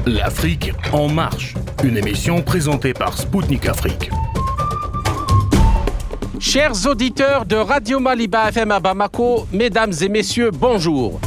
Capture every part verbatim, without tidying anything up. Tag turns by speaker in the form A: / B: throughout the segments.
A: L'Afrique en marche, une émission présentée par Spoutnik Afrique.
B: Chers auditeurs de Radio Maliba F M à Bamako, mesdames et messieurs, bonjour.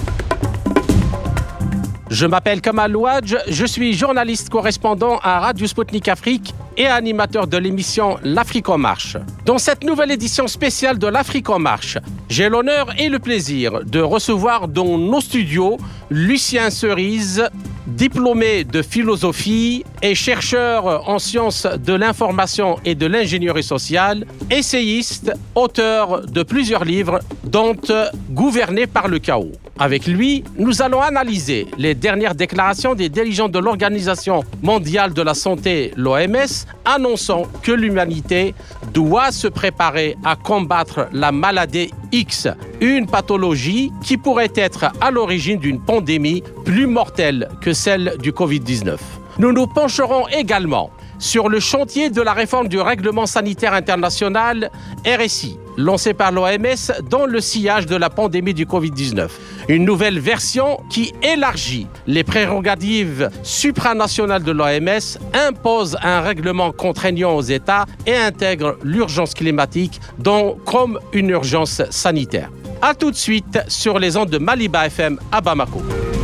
B: Je m'appelle Kamal Ouadj, je suis journaliste correspondant à Radio Spoutnik Afrique et animateur de l'émission L'Afrique en marche. Dans cette nouvelle édition spéciale de L'Afrique en marche, j'ai l'honneur et le plaisir de recevoir dans nos studios Lucien Cerise, diplômé de philosophie et chercheur en sciences de l'information et de l'ingénierie sociale, essayiste, auteur de plusieurs livres, dont Gouverné par le chaos. Avec lui, nous allons analyser les dernières déclarations des dirigeants de l'Organisation mondiale de la santé, l'O M S, annonçant que l'humanité doit se préparer à combattre la maladie X, une pathologie qui pourrait être à l'origine d'une pandémie plus mortelle que celle du covid dix-neuf. Nous nous pencherons également sur le chantier de la réforme du règlement sanitaire international R S I, lancé par l'O M S dans le sillage de la pandémie du covid dix-neuf. Une nouvelle version qui élargit les prérogatives supranationales de l'O M S, impose un règlement contraignant aux États et intègre l'urgence climatique dans, comme une urgence sanitaire. A tout de suite sur les ondes de Maliba F M à Bamako.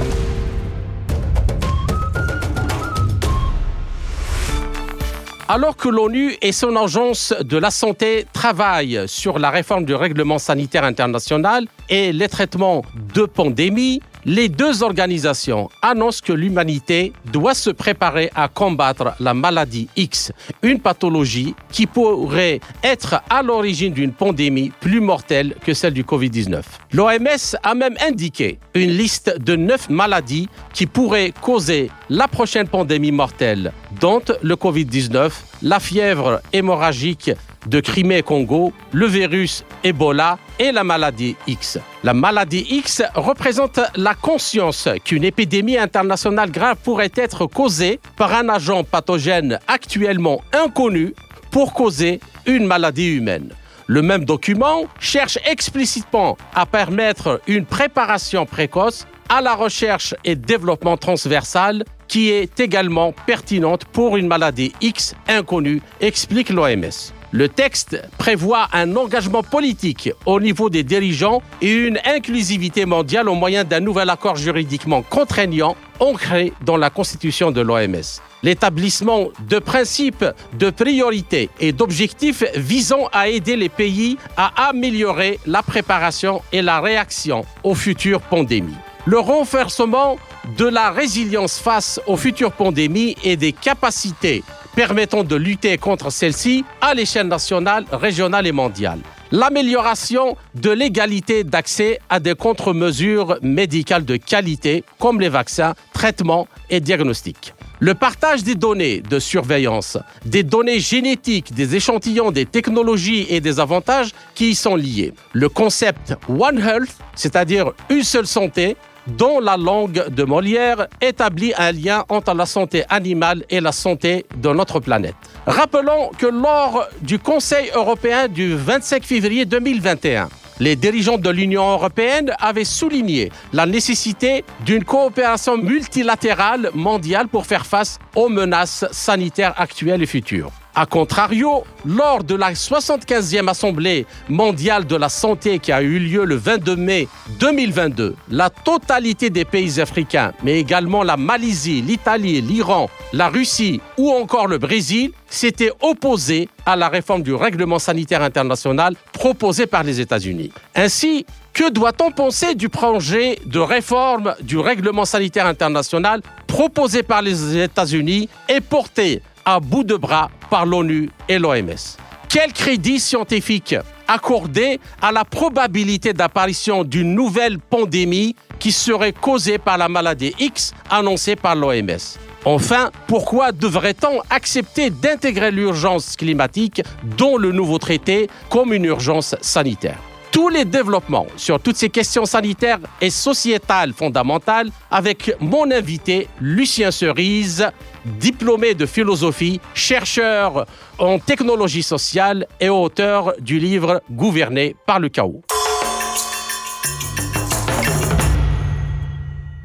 B: Alors que l'ONU et son agence de la santé travaillent sur la réforme du règlement sanitaire international et les traitements de pandémie, les deux organisations annoncent que l'humanité doit se préparer à combattre la maladie X, une pathologie qui pourrait être à l'origine d'une pandémie plus mortelle que celle du covid dix-neuf. L'O M S a même indiqué une liste de neuf maladies qui pourraient causer la prochaine pandémie mortelle, dont le covid dix-neuf, la fièvre hémorragique de Crimée-Congo, le virus Ebola et la maladie X. La maladie X représente la conscience qu'une épidémie internationale grave pourrait être causée par un agent pathogène actuellement inconnu pour causer une maladie humaine. Le même document cherche explicitement à permettre une préparation précoce à la recherche et développement transversal qui est également pertinente pour une maladie X inconnue, explique l'O M S. Le texte prévoit un engagement politique au niveau des dirigeants et une inclusivité mondiale au moyen d'un nouvel accord juridiquement contraignant ancré dans la constitution de l'O M S. L'établissement de principes, de priorités et d'objectifs visant à aider les pays à améliorer la préparation et la réaction aux futures pandémies. Le renforcement de la résilience face aux futures pandémies et des capacités permettant de lutter contre celles-ci à l'échelle nationale, régionale et mondiale. L'amélioration de l'égalité d'accès à des contre-mesures médicales de qualité comme les vaccins, traitements et diagnostics. Le partage des données de surveillance, des données génétiques, des échantillons, des technologies et des avantages qui y sont liés. Le concept One Health, c'est-à-dire une seule santé, dont la langue de Molière établit un lien entre la santé animale et la santé de notre planète. Rappelons que lors du Conseil européen du vingt-cinq février deux mille vingt et un, les dirigeants de l'Union européenne avaient souligné la nécessité d'une coopération multilatérale mondiale pour faire face aux menaces sanitaires actuelles et futures. A contrario, lors de la soixante-quinzième Assemblée mondiale de la santé qui a eu lieu le vingt-deux mai deux mille vingt-deux, la totalité des pays africains, mais également la Malaisie, l'Italie, l'Iran, la Russie ou encore le Brésil, s'étaient opposés à la réforme du règlement sanitaire international proposée par les États-Unis. Ainsi, que doit-on penser du projet de réforme du règlement sanitaire international proposé par les États-Unis et porté à bout de bras par l'ONU et l'O M S? Quel crédit scientifique accorder à la probabilité d'apparition d'une nouvelle pandémie qui serait causée par la maladie X annoncée par l'O M S? Enfin, pourquoi devrait-on accepter d'intégrer l'urgence climatique dans le nouveau traité comme une urgence sanitaire? Tous les développements sur toutes ces questions sanitaires et sociétales fondamentales avec mon invité Lucien Cerise, diplômé de philosophie, chercheur en technologie sociale et auteur du livre Gouverné par le chaos.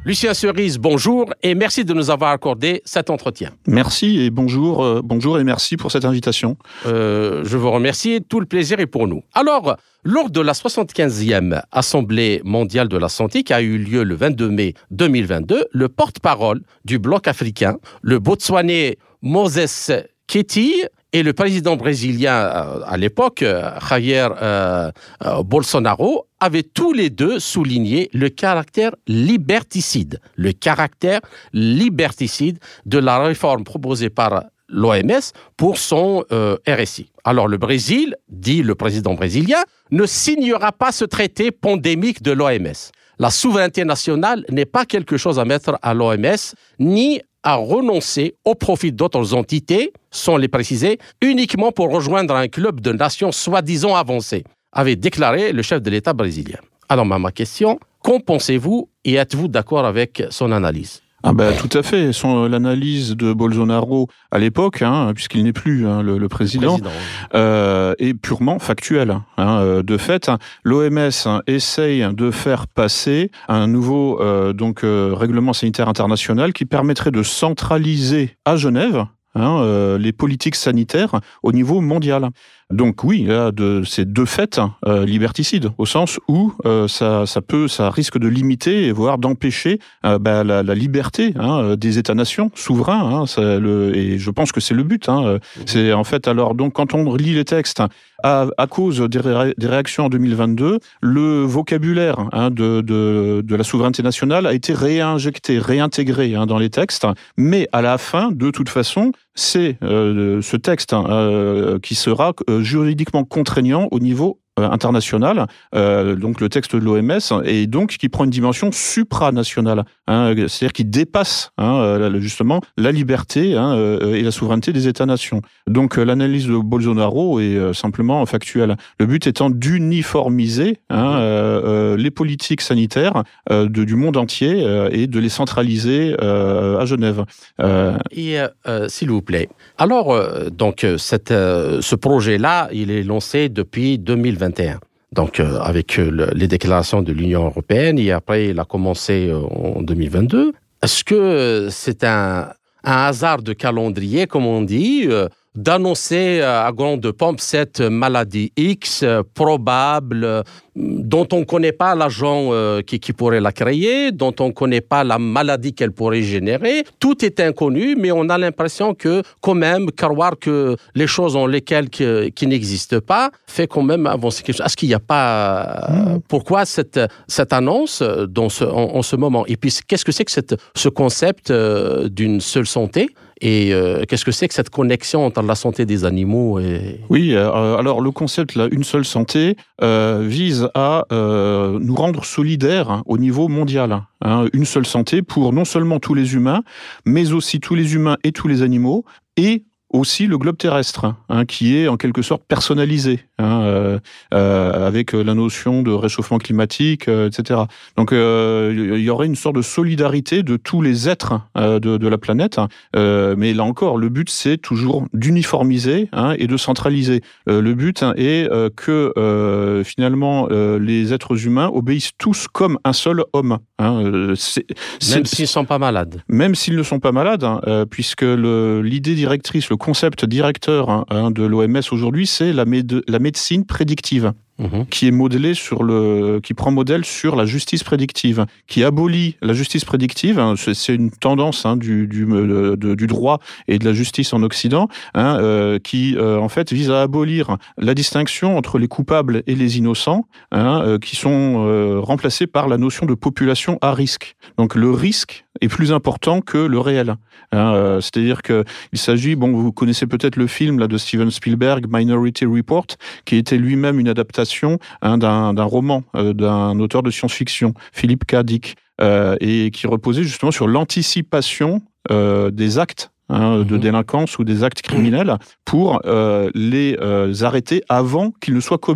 B: Lucien Cerise, bonjour et merci de nous avoir accordé cet entretien.
C: Merci et bonjour, euh, bonjour et merci pour cette invitation.
B: Euh, je vous remercie, tout le plaisir est pour nous. Alors, lors de la soixante-quinzième Assemblée mondiale de la santé qui a eu lieu le vingt-deux mai deux mille vingt-deux, le porte-parole du bloc africain, le Botswanais Moses Keti, et le président brésilien à l'époque, Jair euh, euh, Bolsonaro, avaient tous les deux souligné le caractère liberticide, le caractère liberticide de la réforme proposée par l'O M S pour son euh, R S I. Alors le Brésil, dit le président brésilien, ne signera pas ce traité pandémique de l'O M S. La souveraineté nationale n'est pas quelque chose à mettre à l'O M S, ni à renoncer au profit d'autres entités, sans les préciser, uniquement pour rejoindre un club de nations soi-disant avancées, avait déclaré le chef de l'État brésilien. Alors, ma, ma question, qu'en pensez-vous et êtes-vous d'accord avec son analyse ?
C: Ah ben, tout à fait. Son, l'analyse de Bolsonaro à l'époque, hein, puisqu'il n'est plus hein, le, le président, président oui. euh, est purement factuelle. Hein. De fait, l'O M S hein, essaye de faire passer un nouveau euh, donc, euh, règlement sanitaire international qui permettrait de centraliser à Genève hein, euh, les politiques sanitaires au niveau mondial. Donc oui, là, de, c'est de fait euh, liberticide, au sens où euh, ça, ça peut, ça risque de limiter, voire d'empêcher euh, bah, la, la liberté hein, des États-nations souverains. Hein, ça, le, et je pense que c'est le but. Hein, c'est en fait alors donc quand on lit les textes à, à cause des, ré, des réactions en deux mille vingt-deux, le vocabulaire hein, de, de, de la souveraineté nationale a été réinjecté, réintégré hein, dans les textes. Mais à la fin, de toute façon, c'est euh, ce texte hein, euh, qui sera euh, juridiquement contraignant au niveau euh, international, euh, donc le texte de l'O M S, et donc qui prend une dimension supranationale, hein, c'est-à-dire qui dépasse hein, justement la liberté hein, et la souveraineté des États-nations. Donc euh, l'analyse de Bolsonaro est euh, simplement factuelle. Le but étant d'uniformiser hein, euh, euh, les politiques sanitaires euh, de, du monde entier euh, et de les centraliser euh, à Genève.
B: Euh... Et euh, s'il vous plaît, alors euh, donc cette, euh, ce projet-là, il est lancé depuis deux mille vingt et un. Donc, euh, avec euh, le, les déclarations de l'Union européenne, et après, il a commencé euh, en deux mille vingt-deux. Est-ce que c'est un, un hasard de calendrier, comme on dit, euh, d'annoncer euh, à grande pompe cette maladie X euh, probable, euh, dont on ne connaît pas l'agent euh, qui, qui pourrait la créer, dont on ne connaît pas la maladie qu'elle pourrait générer. Tout est inconnu, mais on a l'impression que, quand même, croire que les choses en lesquelles qui, qui n'existent pas fait quand même avancer quelque chose. Est-ce qu'il n'y a pas... Euh, mmh. Pourquoi cette, cette annonce dans ce, en, en ce moment ? Et puis, qu'est-ce que c'est que cette, ce concept euh, d'une seule santé ? Et euh, qu'est-ce que c'est que cette connexion entre la santé des animaux et...
C: Oui, euh, alors le concept, là, une seule santé, euh, vise à euh, nous rendre solidaires hein, au niveau mondial. Hein, une seule santé pour non seulement tous les humains, mais aussi tous les humains et tous les animaux, et aussi le globe terrestre, hein, qui est en quelque sorte personnalisé, hein, euh, euh, avec la notion de réchauffement climatique, euh, et cetera. Donc, euh, il y aurait une sorte de solidarité de tous les êtres euh, de, de la planète. Euh, mais là encore, le but, c'est toujours d'uniformiser hein, et de centraliser. Euh, le but hein, est euh, que euh, finalement, euh, les êtres humains obéissent tous comme un seul homme. Hein. C'est, c'est,
B: même s'ils ne sont pas malades.
C: Même s'ils ne sont pas malades, hein, euh, puisque le, l'idée directrice, le concept directeur hein, de l'O M S aujourd'hui, c'est la, méde- la médecine prédictive. Mmh. Qui est modelé sur le, qui prend modèle sur la justice prédictive, qui abolit la justice prédictive. Hein, c'est, c'est une tendance hein, du, du, de, du droit et de la justice en Occident, hein, euh, qui euh, en fait vise à abolir la distinction entre les coupables et les innocents, hein, euh, qui sont euh, remplacés par la notion de population à risque. Donc le risque est plus important que le réel. Hein, euh, c'est-à-dire que il s'agit, bon, vous connaissez peut-être le film là de Steven Spielberg, Minority Report, qui était lui-même une adaptation Hein, d'un, d'un roman euh, d'un auteur de science-fiction, Philip K. Dick, euh, et qui reposait justement sur l'anticipation euh, des actes hein, mmh. de délinquance ou des actes criminels pour euh, les euh, arrêter avant qu'ils ne soient commis.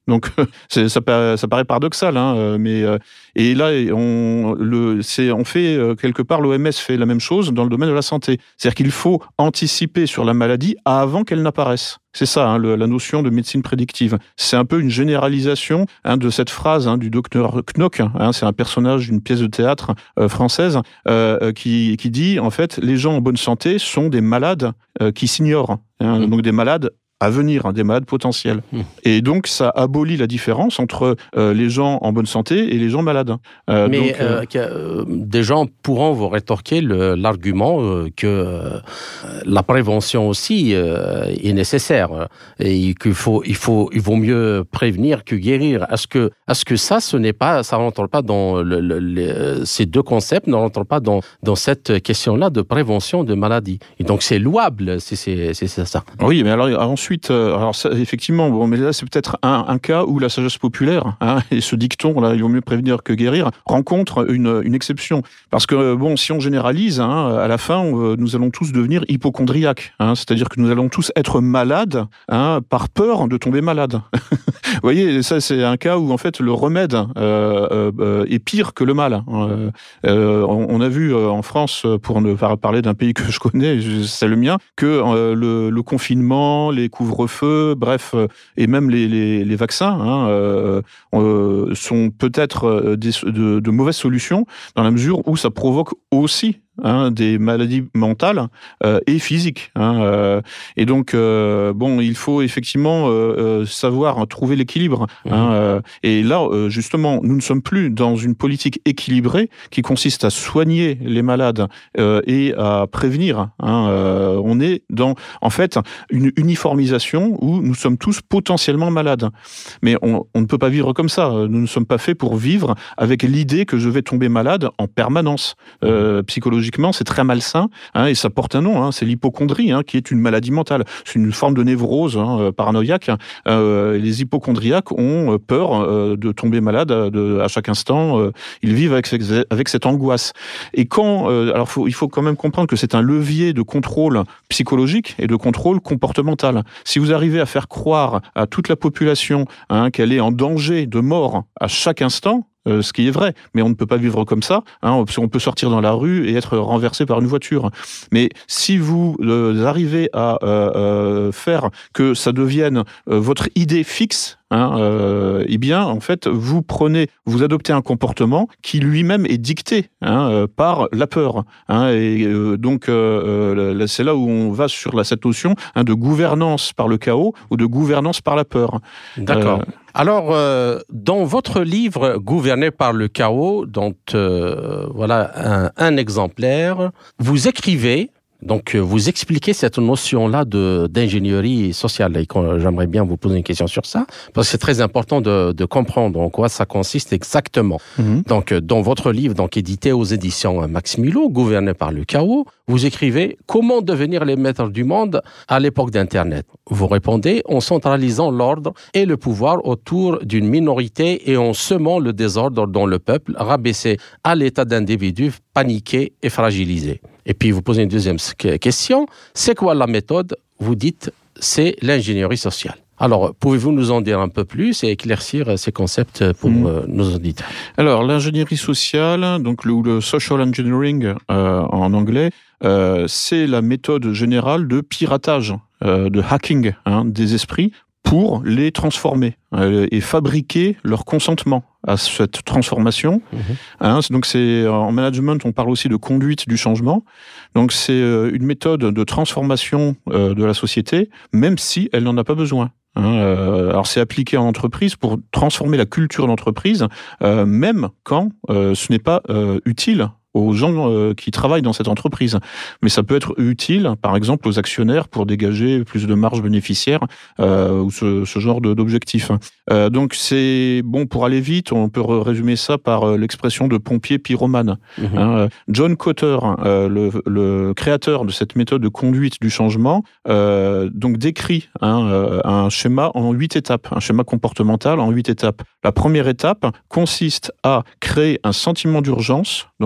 C: Donc c'est, ça, ça paraît paradoxal, hein, mais et là on, le, c'est, on fait quelque part l'O M S fait la même chose dans le domaine de la santé. C'est-à-dire qu'il faut anticiper sur la maladie avant qu'elle n'apparaisse. C'est ça, hein, le, la notion de médecine prédictive. C'est un peu une généralisation hein, de cette phrase hein, du docteur Knock. Hein, c'est un personnage d'une pièce de théâtre euh, française euh, qui, qui dit en fait les gens en bonne santé sont des malades euh, qui s'ignorent. Hein, mmh. Donc des malades à venir, hein, des malades potentiels. Mmh. Et donc, ça abolit la différence entre euh, les gens en bonne santé et les gens malades.
B: Euh, Mais donc, euh, euh, des gens pourront vous rétorquer le, l'argument euh, que euh, la prévention aussi euh, est nécessaire et qu'il faut, il faut, il vaut mieux prévenir que guérir. Est-ce que, est-ce que ça, ce n'est pas, ça rentre pas dans le, le, le, ces deux concepts ne rentrent pas dans dans cette question-là de prévention de maladies. Et donc, c'est louable, c'est, c'est, c'est, c'est ça.
C: Oui, mais alors ensuite. Ensuite, alors ça, effectivement, bon, mais là c'est peut-être un, un cas où la sagesse populaire hein, et ce dicton là, il vaut mieux prévenir que guérir, rencontre une, une exception. Parce que bon, si on généralise, hein, à la fin, on, nous allons tous devenir hypochondriaques. Hein, c'est-à-dire que nous allons tous être malades hein, par peur de tomber malade. Vous voyez, ça c'est un cas où en fait le remède euh, euh, est pire que le mal. Euh, euh, on, on a vu euh, en France, pour ne pas parler d'un pays que je connais, c'est le mien, que euh, le, le confinement, les couvre-feu, bref, euh, et même les, les, les vaccins hein, euh, euh, sont peut-être des, de, de mauvaises solutions dans la mesure où ça provoque aussi Hein, des maladies mentales euh, et physiques. Hein, euh, et donc, euh, bon, il faut effectivement euh, euh, savoir trouver l'équilibre. Mmh. Hein, euh, et là, euh, justement, nous ne sommes plus dans une politique équilibrée qui consiste à soigner les malades euh, et à prévenir. Hein, euh, on est dans, en fait, une uniformisation où nous sommes tous potentiellement malades. Mais on, on ne peut pas vivre comme ça. Nous ne sommes pas faits pour vivre avec l'idée que je vais tomber malade en permanence. Euh, psychologiquement, c'est très malsain, hein, et ça porte un nom, hein, c'est l'hypocondrie, hein, qui est une maladie mentale. C'est une forme de névrose hein, paranoïaque. Euh, les hypocondriaques ont peur euh, de tomber malade de, à chaque instant. Euh, ils vivent avec, avec cette angoisse. Et quand, euh, alors faut, il faut quand même comprendre que c'est un levier de contrôle psychologique et de contrôle comportemental. Si vous arrivez à faire croire à toute la population hein, qu'elle est en danger de mort à chaque instant, Euh, ce qui est vrai, mais on ne peut pas vivre comme ça. Hein, on peut sortir dans la rue et être renversé par une voiture. Mais si vous euh, arrivez à euh, euh, faire que ça devienne euh, votre idée fixe, hein, euh, eh bien, en fait, vous prenez, vous adoptez un comportement qui lui-même est dicté hein, euh, par la peur. Hein, et euh, donc, euh, euh, c'est là où on va sur la, cette notion hein, de gouvernance par le chaos ou de gouvernance par la peur.
B: D'accord. Euh, Alors, euh, dans votre livre « Gouverné par le chaos », dont euh, voilà un, un exemplaire, vous écrivez, donc vous expliquez cette notion-là de, d'ingénierie sociale. Et j'aimerais bien vous poser une question sur ça, parce que c'est très important de, de comprendre en quoi ça consiste exactement. Mmh. Donc, dans votre livre, donc édité aux éditions Max Milo, « Gouverné par le chaos », vous écrivez « Comment devenir les maîtres du monde à l'époque d'Internet ?» Vous répondez « En centralisant l'ordre et le pouvoir autour d'une minorité et en semant le désordre dans le peuple, rabaissé à l'état d'individu paniqué et fragilisé. » Et puis vous posez une deuxième question. C'est quoi la méthode ? Vous dites « C'est l'ingénierie sociale ». Alors, pouvez-vous nous en dire un peu plus et éclaircir ces concepts pour mmh. euh, nos auditeurs ?
C: Alors, l'ingénierie sociale, donc le, le social engineering euh, en anglais, euh, c'est la méthode générale de piratage, euh, de hacking hein, des esprits pour les transformer euh, et fabriquer leur consentement à cette transformation. Mmh. Hein, donc c'est en management, on parle aussi de conduite du changement. Donc c'est euh, une méthode de transformation euh, de la société, même si elle n'en a pas besoin. Hein, euh, alors c'est appliqué en entreprise pour transformer la culture d'entreprise, euh, même quand euh, ce n'est pas euh, utile aux gens euh, qui travaillent dans cette entreprise. Mais ça peut être utile, par exemple, aux actionnaires pour dégager plus de marge bénéficiaire euh, ou ce, ce genre de, d'objectifs. Euh, donc c'est bon, pour aller vite, on peut résumer ça par euh, l'expression de pompier pyromane. Mmh. Hein, John Kotter, euh, le, le créateur de cette méthode de conduite du changement, euh, donc décrit hein, euh, un schéma en huit étapes, un schéma comportemental en huit étapes. La première étape consiste à créer un sentiment d'urgence dans le groupe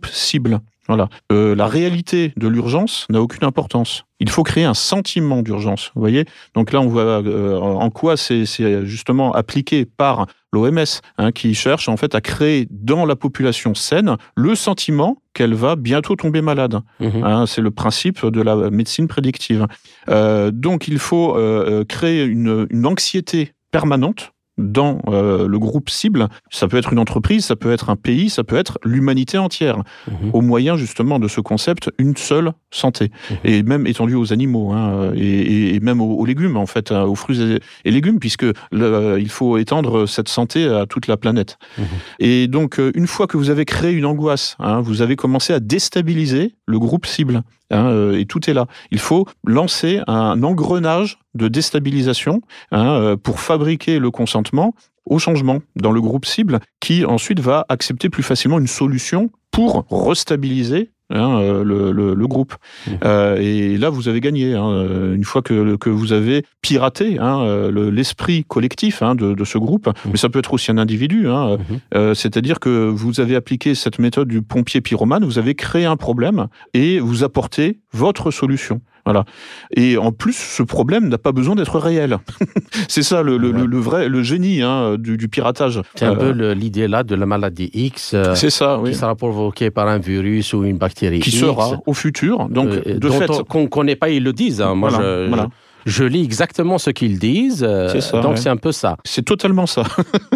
C: groupe cible. Voilà. Euh, la réalité de l'urgence n'a aucune importance. Il faut créer un sentiment d'urgence. Vous voyez ? Donc là, on voit euh, en quoi c'est, c'est justement appliqué par l'O M S, hein, qui cherche en fait à créer dans la population saine le sentiment qu'elle va bientôt tomber malade. Mmh. Hein, c'est le principe de la médecine prédictive. Euh, donc il faut euh, créer une, une anxiété permanente dans euh, le groupe cible. Ça peut être une entreprise, ça peut être un pays, ça peut être l'humanité entière, mmh. au moyen justement de ce concept, une seule santé. Mmh. Et même étendu aux animaux, hein, et, et même aux, aux légumes, en fait, aux fruits et, et légumes, puisque le, il faut étendre cette santé à toute la planète. Mmh. Et donc, une fois que vous avez créé une angoisse, hein, vous avez commencé à déstabiliser le groupe cible. Hein, et tout est là. Il faut lancer un engrenage de déstabilisation, hein, pour fabriquer le consentement au changement dans le groupe cible, qui ensuite va accepter plus facilement une solution pour restabiliser hein, le, le, le groupe. Mmh. Euh, et là, vous avez gagné. Hein, une fois que, que vous avez piraté hein, le, l'esprit collectif hein, de, de ce groupe, mmh. mais ça peut être aussi un individu. Hein, mmh. euh, c'est-à-dire que vous avez appliqué cette méthode du pompier pyromane, vous avez créé un problème et vous apportez votre solution. Voilà. Et en plus, ce problème n'a pas besoin d'être réel. C'est ça le, le, ouais. le vrai, le génie hein, du, du piratage.
B: C'est un euh, peu le, l'idée là de la maladie X. Euh,
C: c'est ça,
B: qui
C: oui.
B: sera provoquée par un virus ou une bactérie
C: qui
B: X.
C: sera au futur. Donc,
B: euh,
C: de
B: dont
C: fait,
B: on, qu'on ne connaît pas, ils le disent. Hein. Moi,
C: voilà,
B: je,
C: voilà.
B: je, je lis exactement ce qu'ils disent. Euh,
C: c'est ça,
B: donc,
C: ouais.
B: c'est un peu ça.
C: C'est totalement ça.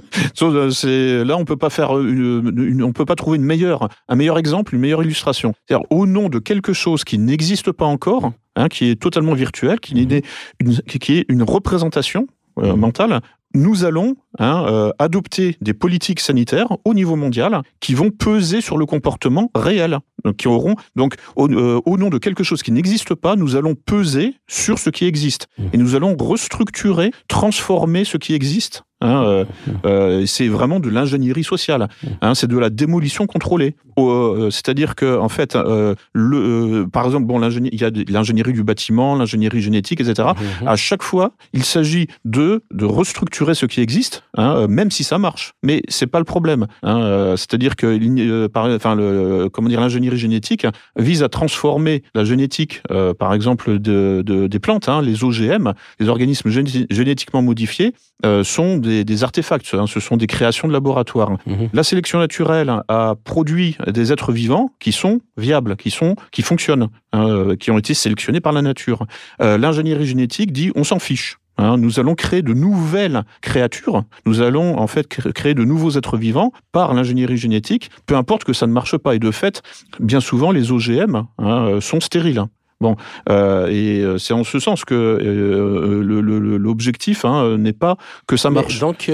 C: c'est, là, on peut pas faire une, une, on peut pas trouver une meilleure, un meilleur exemple, une meilleure illustration. C'est-à-dire, au nom de quelque chose qui n'existe pas encore, hein, qui est totalement virtuel, qui, mmh. est, une, qui est une représentation euh, mmh. mentale, nous allons hein, euh, adopter des politiques sanitaires au niveau mondial qui vont peser sur le comportement réel. Donc, qui auront, donc au, euh, au nom de quelque chose qui n'existe pas, nous allons peser sur ce qui existe. Mmh. Et nous allons restructurer, transformer ce qui existe. Hein, euh, euh, c'est vraiment de l'ingénierie sociale. Hein, c'est de la démolition contrôlée. Euh, c'est-à-dire que, en fait, euh, le, euh, par exemple, bon, l'ingénierie, il y a de, l'ingénierie du bâtiment, l'ingénierie génétique, et cetera. Mmh. À chaque fois, il s'agit de de restructurer ce qui existe, hein, même si ça marche. Mais c'est pas le problème. Hein, euh, c'est-à-dire que, euh, par, enfin, le, comment dire, l'ingénierie génétique vise à transformer la génétique, euh, par exemple, de, de, des plantes, hein, les O G M, les organismes gén- génétiquement modifiés, euh, sont des, des artefacts, hein, ce sont des créations de laboratoire. Mmh. La sélection naturelle a produit des êtres vivants qui sont viables, qui sont, qui fonctionnent, hein, qui ont été sélectionnés par la nature. Euh, l'ingénierie génétique dit on s'en fiche. Hein, nous allons créer de nouvelles créatures, nous allons en fait créer de nouveaux êtres vivants par l'ingénierie génétique, peu importe que ça ne marche pas. Et de fait, bien souvent, les O G M hein, sont stériles. Bon, euh, et c'est en ce sens que euh, le, le, l'objectif hein, n'est pas que ça marche.
B: Mais donc,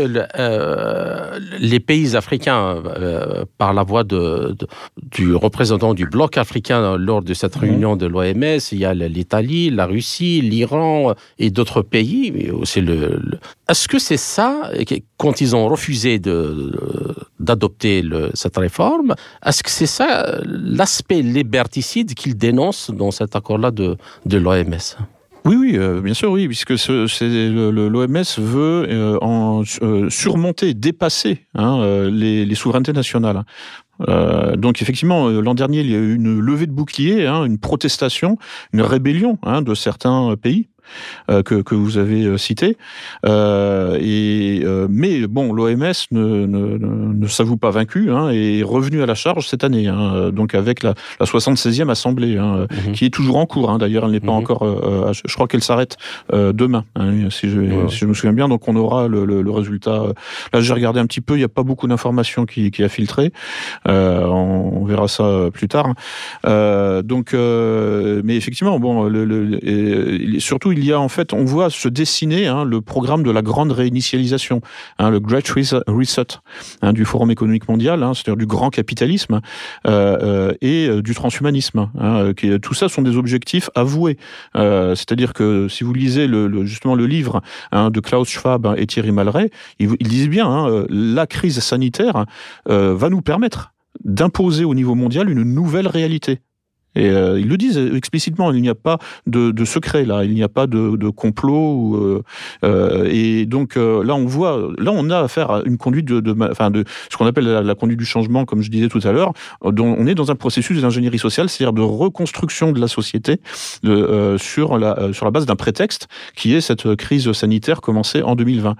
B: euh, les pays africains, euh, par la voix de, de, du représentant du bloc africain lors de cette réunion mmh. de l'O M S, il y a l'Italie, la Russie, l'Iran et d'autres pays. Mais aussi le, le... Est-ce que c'est ça, quand ils ont refusé de, d'adopter le, cette réforme, est-ce que c'est ça l'aspect liberticide qu'ils dénoncent dans cet accord là de, de l'O M S?
C: Oui, oui, euh, bien sûr, oui, puisque ce, c'est le, le, l'O M S veut euh, en, euh, surmonter, dépasser hein, euh, les, les souverainetés nationales. Euh, donc effectivement, l'an dernier, il y a eu une levée de bouclier, hein, une protestation, une rébellion hein, de certains pays. Euh, que, que vous avez cité. Euh, et, euh, mais bon, l'O M S ne, ne, ne s'avoue pas vaincu hein, et est revenu à la charge cette année, hein, donc avec la, la soixante-seizième Assemblée, hein, mmh. qui est toujours en cours. Hein, d'ailleurs, elle n'est pas mmh. encore... Euh, je crois qu'elle s'arrête euh, demain, hein, si, je, ouais. si je me souviens bien. Donc on aura le, le, le résultat. Là, j'ai regardé un petit peu, il n'y a pas beaucoup d'informations qui, qui a filtré. Euh, on, on verra ça plus tard. Euh, donc, euh, mais effectivement, bon, le, le, et, surtout, il y a en fait, on voit se dessiner hein, le programme de la grande réinitialisation, hein, le Great Reset hein, du Forum économique mondial, hein, c'est-à-dire du grand capitalisme euh, euh, et euh, du transhumanisme. Hein, qui, tout ça sont des objectifs avoués. Euh, c'est-à-dire que si vous lisez le, le, justement le livre hein, de Klaus Schwab et Thierry Malray, ils, ils disent bien, hein, la crise sanitaire euh, va nous permettre d'imposer au niveau mondial une nouvelle réalité. Et euh, ils le disent explicitement, il n'y a pas de, de secret là, il n'y a pas de, de complot. Ou, euh, euh, et donc euh, là, on voit, là, on a affaire à une conduite de, de, enfin, de ce qu'on appelle la, la conduite du changement, comme je disais tout à l'heure. Dont on est dans un processus d'ingénierie sociale, c'est-à-dire de reconstruction de la société de, euh, sur la euh, sur la base d'un prétexte qui est cette crise sanitaire commencée en deux mille vingt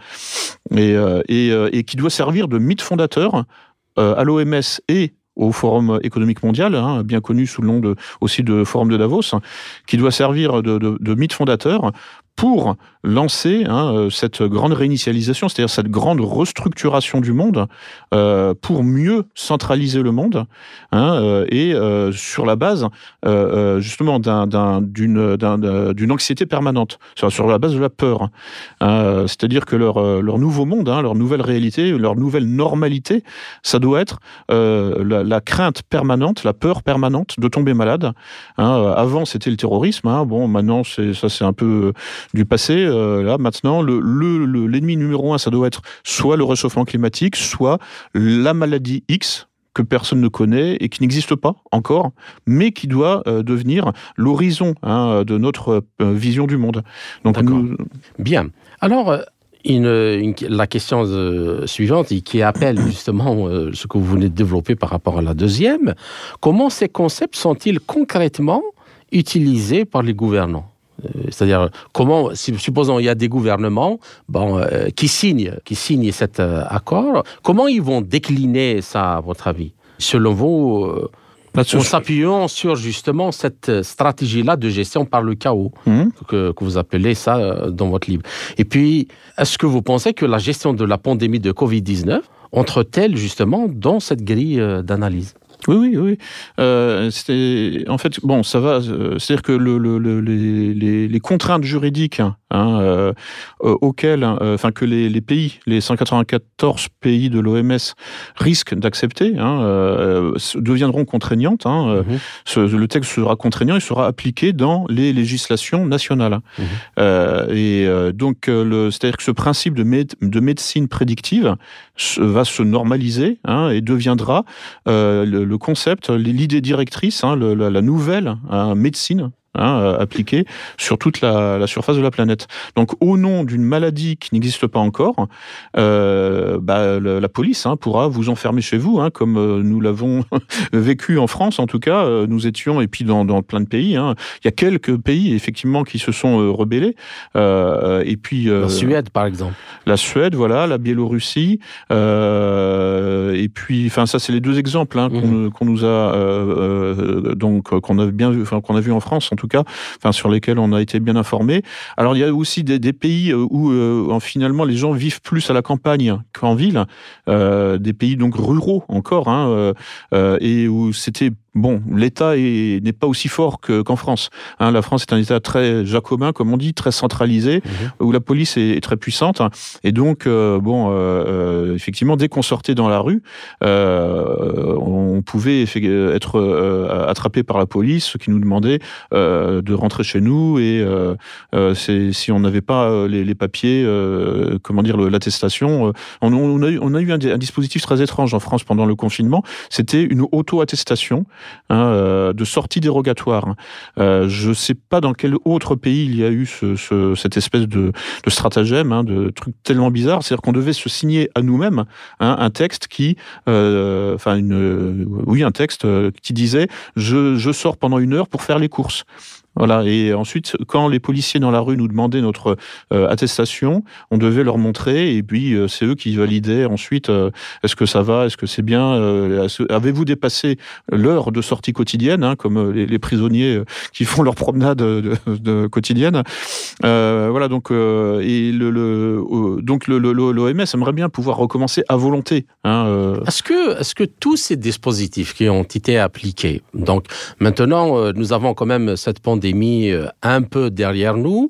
C: et euh, et, euh, et qui doit servir de mythe fondateur euh, à l'O M S et au Forum économique mondial, hein, bien connu sous le nom de, aussi de Forum de Davos, qui doit servir de, de, de mythe fondateur pour lancer hein, cette grande réinitialisation, c'est-à-dire cette grande restructuration du monde euh, pour mieux centraliser le monde hein, euh, et euh, sur la base euh, justement d'un, d'un, d'une, d'un, d'une anxiété permanente, sur, sur la base de la peur. Hein, c'est-à-dire que leur, leur nouveau monde, hein, leur nouvelle réalité, leur nouvelle normalité, ça doit être euh, la, la crainte permanente, la peur permanente de tomber malade. Hein, avant, c'était le terrorisme. Hein, bon, maintenant, c'est, ça c'est un peu du passé. Euh, là, maintenant, le, le, le, l'ennemi numéro un, ça doit être soit le réchauffement climatique, soit la maladie X, que personne ne connaît et qui n'existe pas encore, mais qui doit euh, devenir l'horizon hein, de notre euh, vision du monde. Donc, nous...
B: Bien. Alors, une, une, la question euh, suivante, et qui appelle justement euh, ce que vous venez de développer par rapport à la deuxième, comment ces concepts sont-ils concrètement utilisés par les gouvernants ? C'est-à-dire, comment, si, supposons il y a des gouvernements bon, euh, qui signent, qui signent cet euh, accord, comment ils vont décliner ça, à votre avis ? Selon vous, euh, en s'appuyant sur justement cette stratégie-là de gestion par le chaos, mmh. que, que vous appelez ça euh, dans votre livre. Et puis, est-ce que vous pensez que la gestion de la pandémie de covid dix-neuf entre-t-elle justement dans cette grille euh, d'analyse ?
C: Oui, oui, oui. Euh, c'est, en fait, bon, ça va. Euh, c'est-à-dire que le, le, le, les, les, les contraintes juridiques hein, euh, euh, auxquelles, enfin, euh, que les, les pays, les cent quatre-vingt-quatorze pays de l'O M S risquent d'accepter, hein, euh, deviendront contraignantes. Hein, mmh. ce, le texte sera contraignant et sera appliqué dans les législations nationales. Mmh. Euh, et euh, donc, le, c'est-à-dire que ce principe de, mé- de médecine prédictive va se normaliser hein, et deviendra euh, le, le concept, l'idée directrice, hein, le, la, la nouvelle hein, médecine hein, appliquée sur toute la, la surface de la planète. Donc, au nom d'une maladie qui n'existe pas encore, euh, bah, la, la police hein, pourra vous enfermer chez vous, hein, comme euh, nous l'avons vécu en France, en tout cas. Euh, nous étions, et puis dans, dans plein de pays, hein, il y a quelques pays, effectivement, qui se sont euh, rebellés. Euh, et puis, euh,
B: la Suède, par exemple.
C: La Suède, voilà, la Biélorussie. Euh, et puis, enfin, ça, c'est les deux exemples hein, qu'on, mmh. qu'on nous a, euh, euh, donc, qu'on a bien vu, enfin, qu'on a vu en France, en tout cas, enfin, sur lesquels on a été bien informés. Alors, il y a aussi des, des pays où, euh, finalement, les gens vivent plus à la campagne qu'en ville, euh, des pays donc ruraux encore, hein, euh, et où c'était bon, l'État est, n'est pas aussi fort que, qu'en France. Hein, la France est un État très jacobin, comme on dit, très centralisé, mmh. où la police est, est très puissante. Et donc, euh, bon, euh, effectivement, dès qu'on sortait dans la rue, euh, on pouvait être euh, attrapé par la police, ce qui nous demandait euh, de rentrer chez nous. Et euh, euh, c'est, si on n'avait pas les, les papiers, euh, comment dire, le, l'attestation, euh, on, on, a eu, on a eu un, un dispositif très étrange en France pendant le confinement. C'était une auto-attestation. Hein, euh, de sortie dérogatoire. Euh, je ne sais pas dans quel autre pays il y a eu ce, ce, cette espèce de, de stratagème, hein, de truc tellement bizarre. C'est-à-dire qu'on devait se signer à nous-mêmes hein, un texte qui, euh, enfin une, euh, oui, un texte qui disait je, je sors pendant une heure pour faire les courses. Voilà. Et ensuite, quand les policiers dans la rue nous demandaient notre euh, attestation, on devait leur montrer, et puis euh, c'est eux qui validaient ensuite euh, est-ce que ça va, est-ce que c'est bien, euh, avez-vous dépassé l'heure de sortie quotidienne, hein, comme les, les prisonniers euh, qui font leur promenade de, de, de quotidienne. Euh, voilà. Donc, euh, et le, le euh, donc le, le, l'O M S aimerait bien pouvoir recommencer à volonté. Hein, euh.
B: Est-ce que, est-ce que tous ces dispositifs qui ont été appliqués, donc maintenant euh, nous avons quand même cette pandémie pandémie un peu derrière nous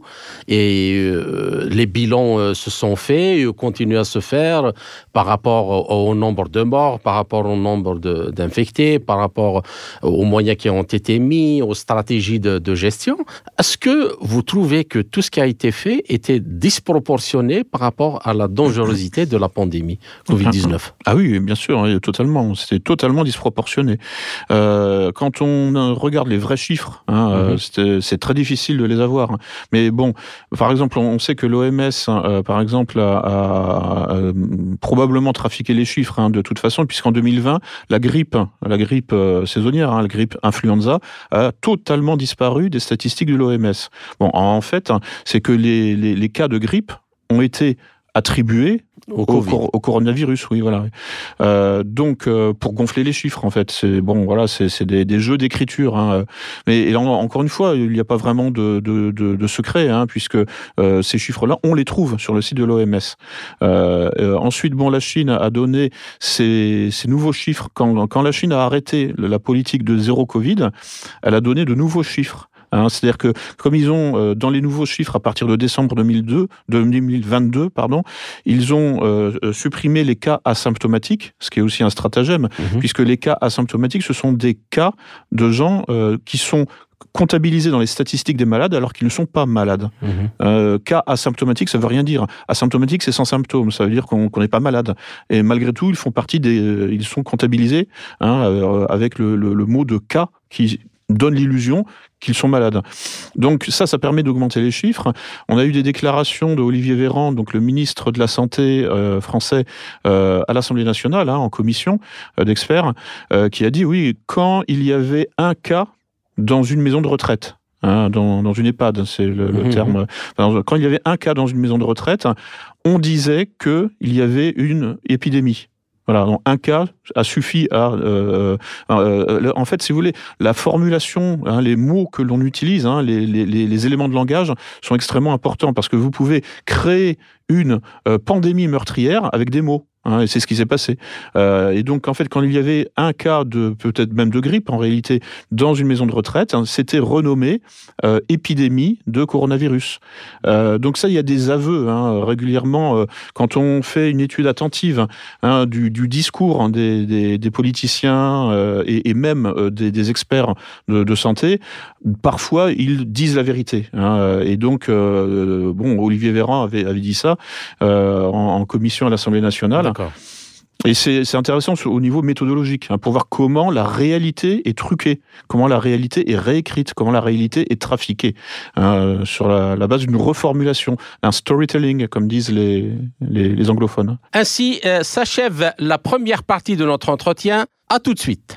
B: et euh, les bilans euh, se sont faits et continuent à se faire par rapport au, au nombre de morts, par rapport au nombre de, d'infectés, par rapport aux moyens qui ont été mis, aux stratégies de, de gestion. Est-ce que vous trouvez que tout ce qui a été fait était disproportionné par rapport à la dangerosité de la pandémie covid dix-neuf?
C: Ah oui, bien sûr, totalement. C'était totalement disproportionné. Euh, quand on regarde les vrais chiffres, hein, mm-hmm. c'est, c'est très difficile de les avoir. Mais bon, par exemple, on sait que l'O M S, euh, par exemple, a, a, a probablement trafiqué les chiffres, hein, de toute façon, puisqu'en deux mille vingt, la grippe, la grippe euh, saisonnière, hein, la grippe influenza, a totalement disparu des statistiques de l'O M S. Bon, en fait, c'est que les, les, les cas de grippe ont été attribués Au, au, au coronavirus, oui, voilà. Euh, donc, euh, pour gonfler les chiffres, en fait, c'est bon, voilà, c'est, c'est des, des jeux d'écriture. Hein. Mais et en, encore une fois, il n'y a pas vraiment de, de, de, de secret, hein, puisque euh, ces chiffres-là, on les trouve sur le site de l'O M S. Euh, euh, ensuite, bon, la Chine a donné ces, ces nouveaux chiffres quand, quand la Chine a arrêté la politique de zéro Covid. Elle a donné de nouveaux chiffres. Hein, c'est-à-dire que comme ils ont euh, dans les nouveaux chiffres à partir de décembre deux mille deux, deux mille vingt-deux, pardon, ils ont euh, supprimé les cas asymptomatiques, ce qui est aussi un stratagème, mmh. puisque les cas asymptomatiques, ce sont des cas de gens euh, qui sont comptabilisés dans les statistiques des malades alors qu'ils ne sont pas malades. Mmh. Euh, cas asymptomatique, ça veut rien dire. Asymptomatique, c'est sans symptômes, ça veut dire qu'on n'est pas malade. Et malgré tout, ils font partie des, euh, ils sont comptabilisés, hein, euh, avec le, le, le mot de cas qui donne l'illusion qu'ils sont malades. Donc ça, ça permet d'augmenter les chiffres. On a eu des déclarations de Olivier Véran, donc le ministre de la Santé euh, français, euh, à l'Assemblée nationale, hein, en commission euh, d'experts, euh, qui a dit, oui, quand il y avait un cas dans une maison de retraite, hein, dans, dans une EHPAD, c'est le, le mmh. terme, enfin, quand il y avait un cas dans une maison de retraite, on disait qu'il y avait une épidémie. Voilà, donc un cas a suffi à... Euh, euh, en fait, si vous voulez, la formulation, hein, les mots que l'on utilise, hein, les, les, les éléments de langage sont extrêmement importants parce que vous pouvez créer une euh, pandémie meurtrière avec des mots. Hein, et c'est ce qui s'est passé. Euh, et donc, en fait, quand il y avait un cas de, peut-être même de grippe, en réalité, dans une maison de retraite, hein, c'était renommé euh, épidémie de coronavirus. Euh, donc ça, il y a des aveux, hein, régulièrement, euh, quand on fait une étude attentive, hein, du, du discours, hein, des, des, des politiciens euh, et, et même euh, des, des experts de, de santé, parfois, ils disent la vérité. Hein, et donc, euh, bon, Olivier Véran avait, avait dit ça euh, en, en commission à l'Assemblée nationale. D'accord. Et c'est, c'est intéressant au niveau méthodologique, hein, pour voir comment la réalité est truquée, comment la réalité est réécrite, comment la réalité est trafiquée, hein, sur la, la base d'une reformulation, un storytelling, comme disent les, les, les anglophones.
B: Ainsi euh, s'achève la première partie de notre entretien. À tout de suite.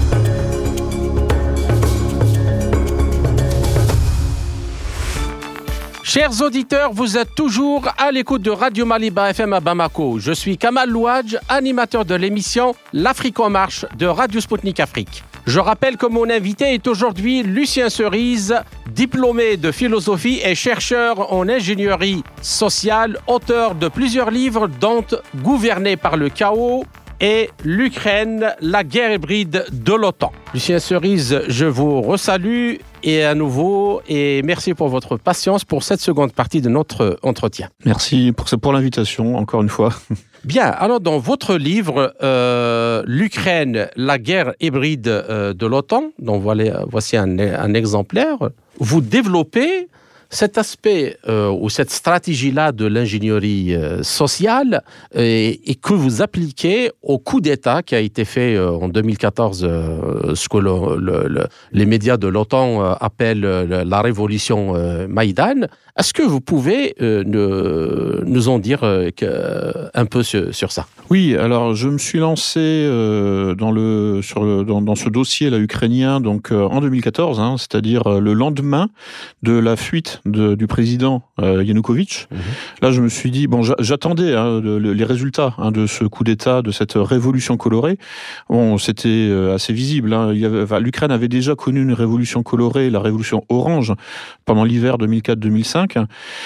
B: Chers auditeurs, vous êtes toujours à l'écoute de Radio Maliba F M à Bamako. Je suis Kamal Louadj, animateur de l'émission L'Afrique en marche de Radio Sputnik Afrique. Je rappelle que mon invité est aujourd'hui Lucien Cerise, diplômé de philosophie et chercheur en ingénierie sociale, auteur de plusieurs livres dont Gouverné par le chaos et l'Ukraine, la guerre hybride de l'OTAN. Lucien Cerise, je vous resalue et à nouveau, et merci pour votre patience pour cette seconde partie de notre entretien.
C: Merci pour, pour l'invitation, encore une fois.
B: Bien, alors dans votre livre, euh, l'Ukraine, la guerre hybride euh, de l'OTAN, dont voilà, voici un, un exemplaire, vous développez cet aspect euh, ou cette stratégie-là de l'ingénierie euh, sociale et, et que vous appliquez au coup d'État qui a été fait euh, en deux mille quatorze, euh, ce que le, le, le, les médias de l'OTAN euh, appellent euh, la révolution euh, Maïdan. Est-ce que vous pouvez euh, ne, nous en dire euh, que, un peu sur, sur ça ?
C: Oui, alors je me suis lancé euh, dans, le, sur le, dans, dans ce dossier là, ukrainien donc, euh, en deux mille quatorze, hein, c'est-à-dire euh, le lendemain de la fuite de, du président euh, Yanukovych. Mmh. Là, je me suis dit, bon, j'attendais hein, le, le, les résultats hein, de ce coup d'État, de cette révolution colorée. Bon, c'était assez visible. Hein. Il y avait, enfin, l'Ukraine avait déjà connu une révolution colorée, la révolution orange, pendant l'hiver deux mille quatre deux mille cinq.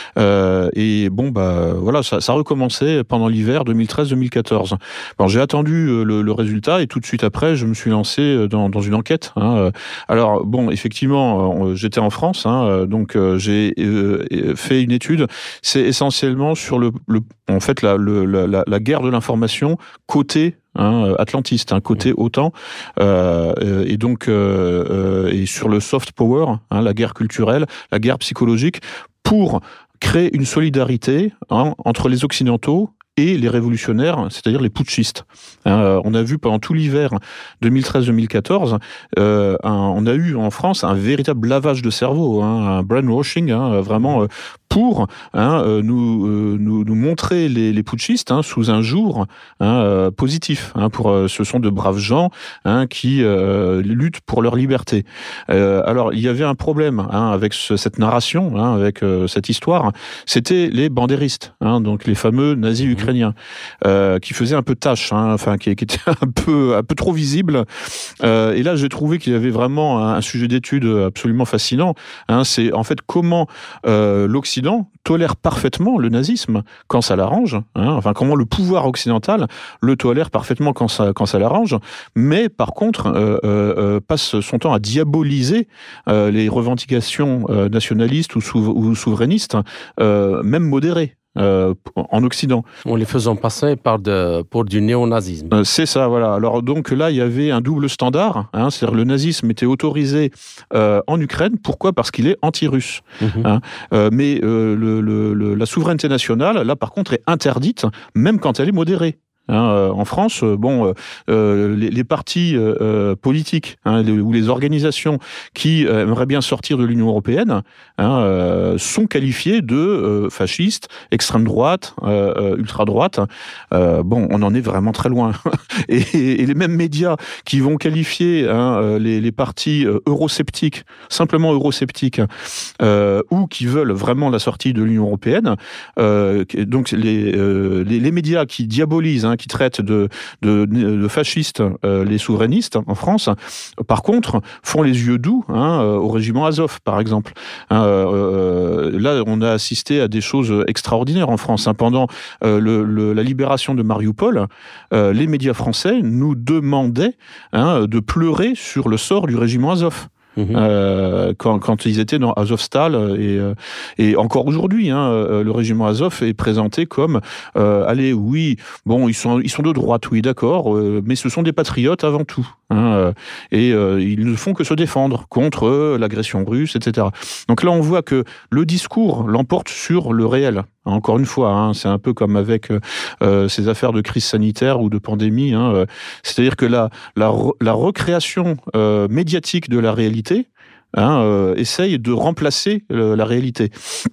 C: Euh, et bon, bah voilà, ça, ça recommençait pendant l'hiver deux mille treize deux mille quatorze. Bon, j'ai attendu le, le résultat et tout de suite après, je me suis lancé dans, dans une enquête. Hein. Alors bon, effectivement, j'étais en France, hein, donc euh, j'ai euh, fait une étude. C'est essentiellement sur le, le en fait la, le, la, la guerre de l'information côté Hein, atlantiste, hein, côté OTAN, euh, et donc euh, euh, et sur le soft power, hein, la guerre culturelle, la guerre psychologique, pour créer une solidarité hein, entre les Occidentaux et les révolutionnaires, c'est-à-dire les putschistes. Hein, on a vu pendant tout l'hiver deux mille treize deux mille quatorze, euh, un, on a eu en France un véritable lavage de cerveau, hein, un brainwashing, hein, vraiment euh, pour hein, euh, nous, euh, nous nous montrer les, les putschistes hein, sous un jour hein, euh, positif. Hein, pour euh, ce sont de braves gens hein, qui euh, luttent pour leur liberté. Euh, alors il y avait un problème hein, avec ce, cette narration, hein, avec euh, cette histoire. C'était les bandéristes, hein, donc les fameux nazis ukrainiens. Euh, qui faisait un peu tâche, hein, enfin qui, qui était un peu un peu trop visible. Euh, et là, j'ai trouvé qu'il y avait vraiment un, un sujet d'étude absolument fascinant. Hein, c'est en fait comment euh, l'Occident tolère parfaitement le nazisme quand ça l'arrange. Hein, enfin, comment le pouvoir occidental le tolère parfaitement quand ça quand ça l'arrange, mais par contre euh, euh, passe son temps à diaboliser euh, les revendications euh, nationalistes ou, sou- ou souverainistes, euh, même modérées. Euh, en Occident.
B: En les faisant passer par de, pour du néonazisme.
C: Euh, c'est ça, voilà. Alors donc là, il y avait un double standard, hein, c'est-à-dire le nazisme était autorisé euh, en Ukraine. Pourquoi ? Parce qu'il est anti-russe. Mmh. Hein. Euh, mais euh, le, le, le, la souveraineté nationale, là par contre, est interdite, même quand elle est modérée. Hein, euh, en France, euh, bon, euh, les, les partis euh, politiques hein, les, ou les organisations qui euh, aimeraient bien sortir de l'Union européenne hein, euh, sont qualifiés de euh, fascistes, extrême droite, euh, ultra droite. Euh, bon, on en est vraiment très loin. et, et les mêmes médias qui vont qualifier hein, les, les partis euh, eurosceptiques, simplement eurosceptiques, euh, ou qui veulent vraiment la sortie de l'Union européenne. Euh, donc les, euh, les, les médias qui diabolisent hein, qui traitent de, de, de fascistes euh, les souverainistes en France, par contre, font les yeux doux hein, au régiment Azov, par exemple. Hein, euh, là, on a assisté à des choses extraordinaires en France. Hein. Pendant euh, le, le, la libération de Mariupol, euh, les médias français nous demandaient hein, de pleurer sur le sort du régiment Azov. Mmh. Euh, quand, quand ils étaient dans Azovstal et, euh, et encore aujourd'hui, hein, euh, le régiment Azov est présenté comme euh, allez, oui, bon, ils sont ils sont de droite, oui, d'accord, euh, mais ce sont des patriotes avant tout, hein, euh, et euh, ils ne font que se défendre contre euh, l'agression russe, et cetera. Donc là, on voit que le discours l'emporte sur le réel. Encore une fois, hein, c'est un peu comme avec euh, ces affaires de crise sanitaire ou de pandémie. Hein, euh, c'est-à-dire que la, la, la recréation euh, médiatique de la réalité hein, euh, essaye de remplacer euh, la réalité.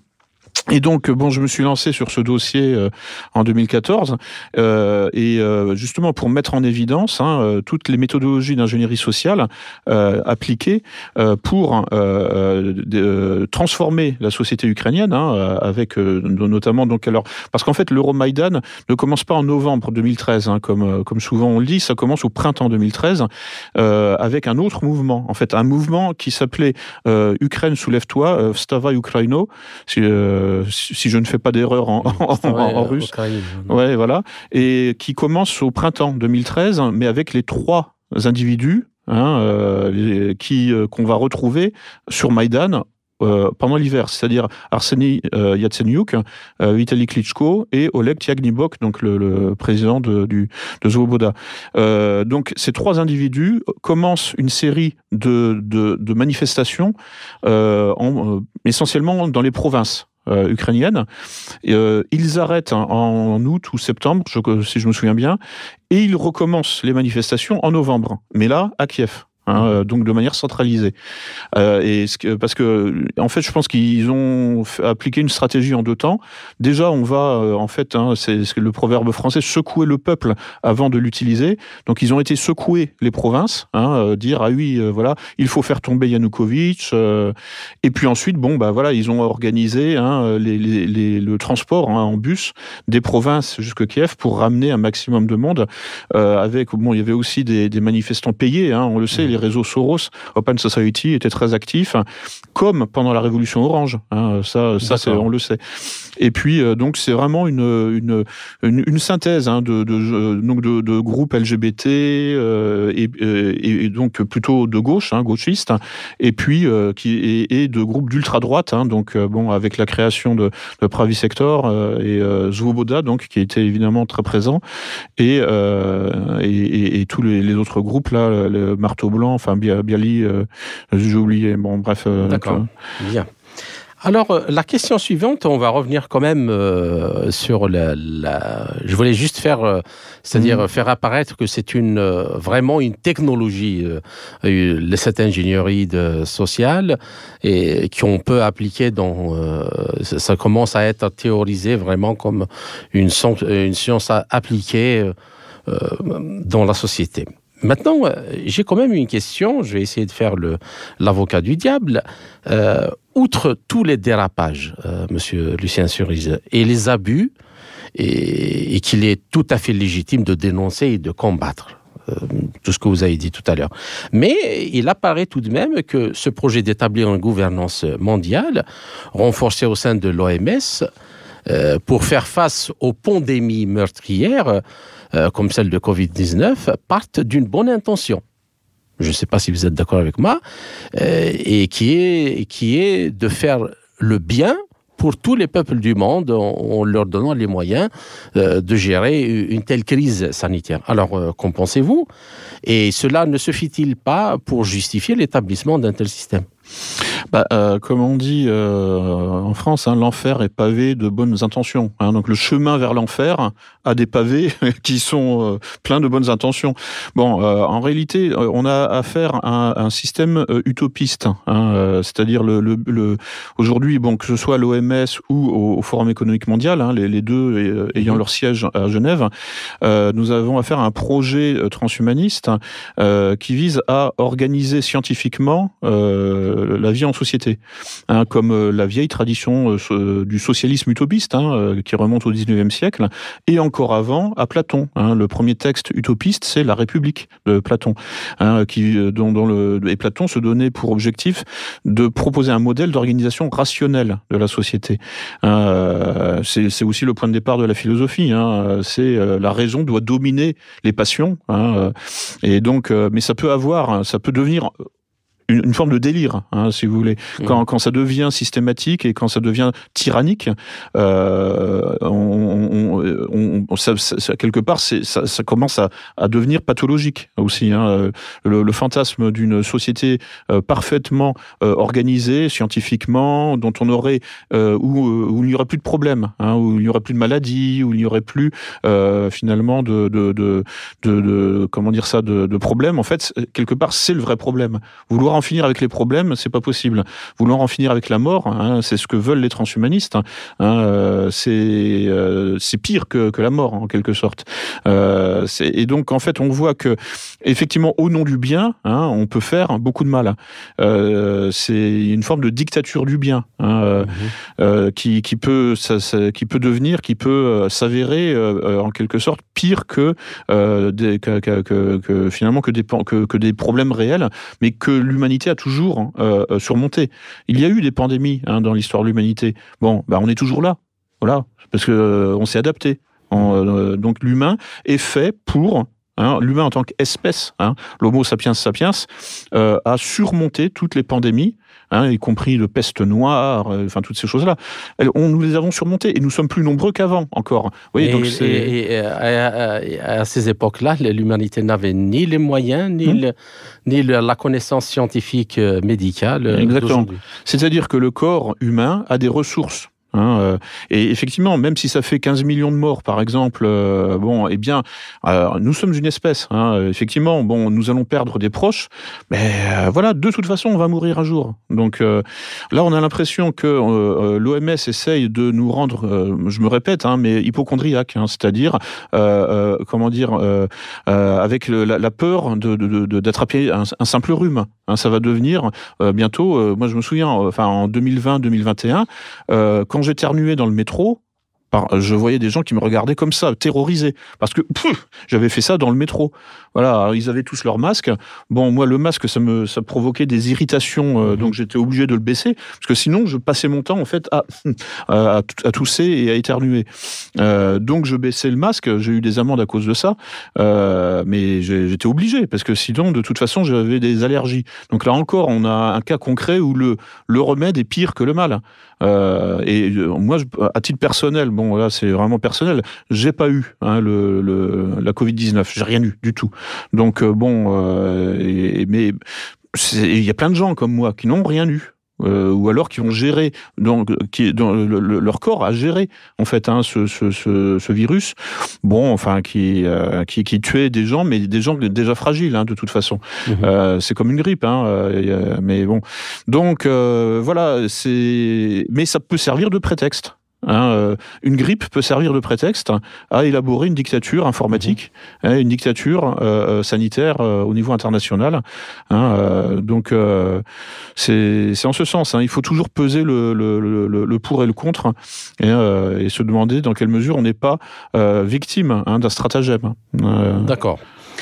C: Et donc, bon, je me suis lancé sur ce dossier euh, en deux mille quatorze, euh, et euh, justement pour mettre en évidence hein, euh, toutes les méthodologies d'ingénierie sociale euh, appliquées euh, pour euh, de, transformer la société ukrainienne, hein, avec euh, notamment donc alors parce qu'en fait l'Euromaïdan ne commence pas en novembre deux mille treize, hein, comme comme souvent on le dit, ça commence au printemps deux mille treize euh, avec un autre mouvement, en fait un mouvement qui s'appelait euh, Ukraine soulève-toi, euh, Vstavai Ukraino. Si, euh, si je ne fais pas d'erreur en, en, en, en russe. Ouais, voilà. Et qui commence au printemps deux mille treize, mais avec les trois individus hein, euh, les, qui, euh, qu'on va retrouver sur Maïdan euh, pendant l'hiver, c'est-à-dire Arseny euh, Yatsenyuk, euh, Vitaly Klitschko et Oleg Tiagnibok, donc le, le président de, du, de Svoboda. Euh, donc ces trois individus commencent une série de, de, de manifestations, euh, en, euh, essentiellement dans les provinces. Euh, ukrainienne. Et, euh, ils arrêtent hein, en août ou septembre, je, si je me souviens bien, et ils recommencent les manifestations en novembre, mais là, à Kiev. Hein, mmh. Donc de manière centralisée. Euh, et ce que, parce que, en fait, je pense qu'ils ont appliqué une stratégie en deux temps. Déjà, on va, euh, en fait, hein, c'est le proverbe français, secouer le peuple avant de l'utiliser. Donc ils ont été secouer les provinces, hein, euh, dire ah oui, euh, voilà, il faut faire tomber Yanukovych. Euh, et puis ensuite, bon, bah voilà, ils ont organisé hein, les, les, les, le transport hein, en bus des provinces jusqu'à Kiev pour ramener un maximum de monde. Euh, avec, bon, il y avait aussi des, des manifestants payés, hein, on le sait. Les réseaux Soros, Open Society étaient très actifs, comme pendant la Révolution Orange. Hein, ça, ça c'est, on le sait. Et puis, euh, donc, c'est vraiment une, une, une, une synthèse hein, de, de, donc de, de groupes L G B T euh, et, et, et donc plutôt de gauche, hein, gauchistes, et puis euh, qui, et, et de groupes d'ultra-droite. Hein, donc, euh, bon, avec la création de, de Pravi Sector euh, et euh, Svoboda, donc, qui était évidemment très présent, et, euh, et, et, et tous les, les autres groupes, là, le Marteau Blanc, enfin Bialy, euh, j'ai oublié. Bon, bref. Euh,
B: D'accord.
C: Donc,
B: euh... Bien. Alors, la question suivante, on va revenir quand même euh, sur la, la... Je voulais juste faire, euh, c'est-à-dire mmh. faire apparaître que c'est une euh, vraiment une technologie, euh, cette ingénierie de, sociale, et qu'on peut appliquer dans... Euh, ça commence à être théorisé vraiment comme une, une science appliquée euh, dans la société. Maintenant, j'ai quand même une question, je vais essayer de faire le, l'avocat du diable. Euh, outre tous les dérapages, euh, monsieur Lucien Cerise, et les abus, et, et qu'il est tout à fait légitime de dénoncer et de combattre, euh, tout ce que vous avez dit tout à l'heure. Mais il apparaît tout de même que ce projet d'établir une gouvernance mondiale, renforcée au sein de l'O M S, euh, pour faire face aux pandémies meurtrières, Euh, comme celle de covid dix-neuf, partent d'une bonne intention. Je ne sais pas si vous êtes d'accord avec moi, euh, et qui est, qui est de faire le bien pour tous les peuples du monde en, en leur donnant les moyens euh, de gérer une telle crise sanitaire. Alors, euh, qu'en pensez-vous ? Et cela ne suffit-il pas pour justifier l'établissement d'un tel système ?
C: Bah, euh, comme on dit euh, en France, hein, l'enfer est pavé de bonnes intentions. Hein, donc le chemin vers l'enfer a des pavés qui sont euh, pleins de bonnes intentions. Bon, euh, en réalité, euh, on a affaire à un, un système euh, utopiste, hein, euh, c'est-à-dire le, le, le aujourd'hui, bon, que ce soit l'O M S ou au, au Forum économique mondial, hein, les, les deux euh, ayant leur siège à Genève, euh, nous avons affaire à un projet transhumaniste euh, qui vise à organiser scientifiquement euh, la vie en société, hein, comme euh, la vieille tradition euh, du socialisme utopiste, hein, euh, qui remonte au dix-neuvième siècle, et encore avant à Platon. Hein, le premier texte utopiste, c'est la République de Platon, hein, qui, dont, dont le, et Platon se donnait pour objectif de proposer un modèle d'organisation rationnelle de la société. Euh, c'est, c'est aussi le point de départ de la philosophie. Hein, c'est euh, la raison doit dominer les passions, hein, et donc, euh, mais ça peut avoir, ça peut devenir Une, une forme de délire, hein, si vous voulez. Mmh. Quand, quand ça devient systématique et quand ça devient tyrannique, euh, on, on, on, ça, ça, quelque part, c'est, ça, ça commence à, à devenir pathologique aussi. Hein. Le, le fantasme d'une société euh, parfaitement euh, organisée, scientifiquement, dont on aurait, euh, où, où il n'y aurait plus de problèmes, hein, où il n'y aurait plus de maladies, où il n'y aurait plus euh, finalement de, de, de, de, de, comment dire ça, de, de problèmes. En fait, quelque part, c'est le vrai problème. Vouloir en finir avec les problèmes, c'est pas possible. Vouloir en finir avec la mort, hein, c'est ce que veulent les transhumanistes. Hein, euh, c'est euh, c'est pire que, que la mort en quelque sorte. Euh, c'est, et donc en fait, on voit que effectivement, au nom du bien, hein, on peut faire beaucoup de mal. Euh, c'est une forme de dictature du bien, hein, euh, mmh. euh, qui qui peut ça, ça, qui peut devenir, qui peut s'avérer euh, en quelque sorte pire que euh, des, que, que, que, que finalement que des que, que des problèmes réels, mais que l'humanité L'humanité a toujours euh, surmonté. Il y a eu des pandémies hein, dans l'histoire de l'humanité. Bon, bah, on est toujours là, voilà, parce que euh, on s'est adapté. On, euh, donc l'humain est fait pour, hein, l'humain en tant qu'espèce, hein, l'Homo sapiens sapiens, euh, a surmonté toutes les pandémies, hein, y compris de peste noire, euh, enfin toutes ces choses-là. Elles, on, nous les avons surmontées et nous sommes plus nombreux qu'avant encore. Oui,
B: et,
C: donc c'est...
B: et, et à, à, à ces époques-là, l'humanité n'avait ni les moyens, ni, hum. le, ni le, la connaissance scientifique médicale.
C: Exactement. C'est-à-dire que le corps humain a des ressources. Hein, euh, et effectivement, même si ça fait quinze millions de morts, par exemple, euh, bon, eh bien, euh, nous sommes une espèce. Hein, effectivement, bon, nous allons perdre des proches, mais euh, voilà, de toute façon, on va mourir un jour. Donc euh, là, on a l'impression que euh, l'O M S essaye de nous rendre, euh, je me répète, hein, mais hypochondriaques, hein, c'est-à-dire, euh, euh, comment dire, euh, euh, avec le, la, la peur de, de, de, d'attraper un, un simple rhume. Hein, ça va devenir euh, bientôt. Euh, moi, je me souviens, enfin, en deux mille vingt, deux mille vingt et un, euh, quand j'éternuais dans le métro, je voyais des gens qui me regardaient comme ça, terrorisés, parce que pff, j'avais fait ça dans le métro. Voilà, ils avaient tous leur masque. Bon, moi, le masque, ça me, ça provoquait des irritations, euh, mmh. donc j'étais obligé de le baisser, parce que sinon, je passais mon temps en fait à, à, à tousser et à éternuer. Euh, donc, je baissais le masque. J'ai eu des amendes à cause de ça, euh, mais j'étais obligé, parce que sinon, de toute façon, j'avais des allergies. Donc là encore, on a un cas concret où le, le remède est pire que le mal. Euh, et moi, je, à titre personnel, bon, là, c'est vraiment personnel, j'ai pas eu hein, le, le, la covid dix-neuf, j'ai rien eu du tout. Donc, euh, bon, euh, et, mais il y a plein de gens comme moi qui n'ont rien eu. Euh, ou alors qui ont géré, donc, qui, dans le, le, leur corps a géré en fait hein, ce, ce, ce, ce virus, bon, enfin qui, euh, qui qui tuait des gens, mais des gens déjà fragiles hein, de toute façon. Mmh. Euh, c'est comme une grippe, hein, euh, mais bon. Donc euh, voilà, c'est, mais ça peut servir de prétexte. Hein, euh, une grippe peut servir de prétexte à élaborer une dictature informatique, mmh. hein, une dictature euh, sanitaire euh, au niveau international. Hein, euh, donc, euh, c'est, c'est en ce sens. Hein, il faut toujours peser le, le, le, le pour et le contre et, euh, et se demander dans quelle mesure on n'est pas euh, victime hein, d'un stratagème.
B: Euh... D'accord.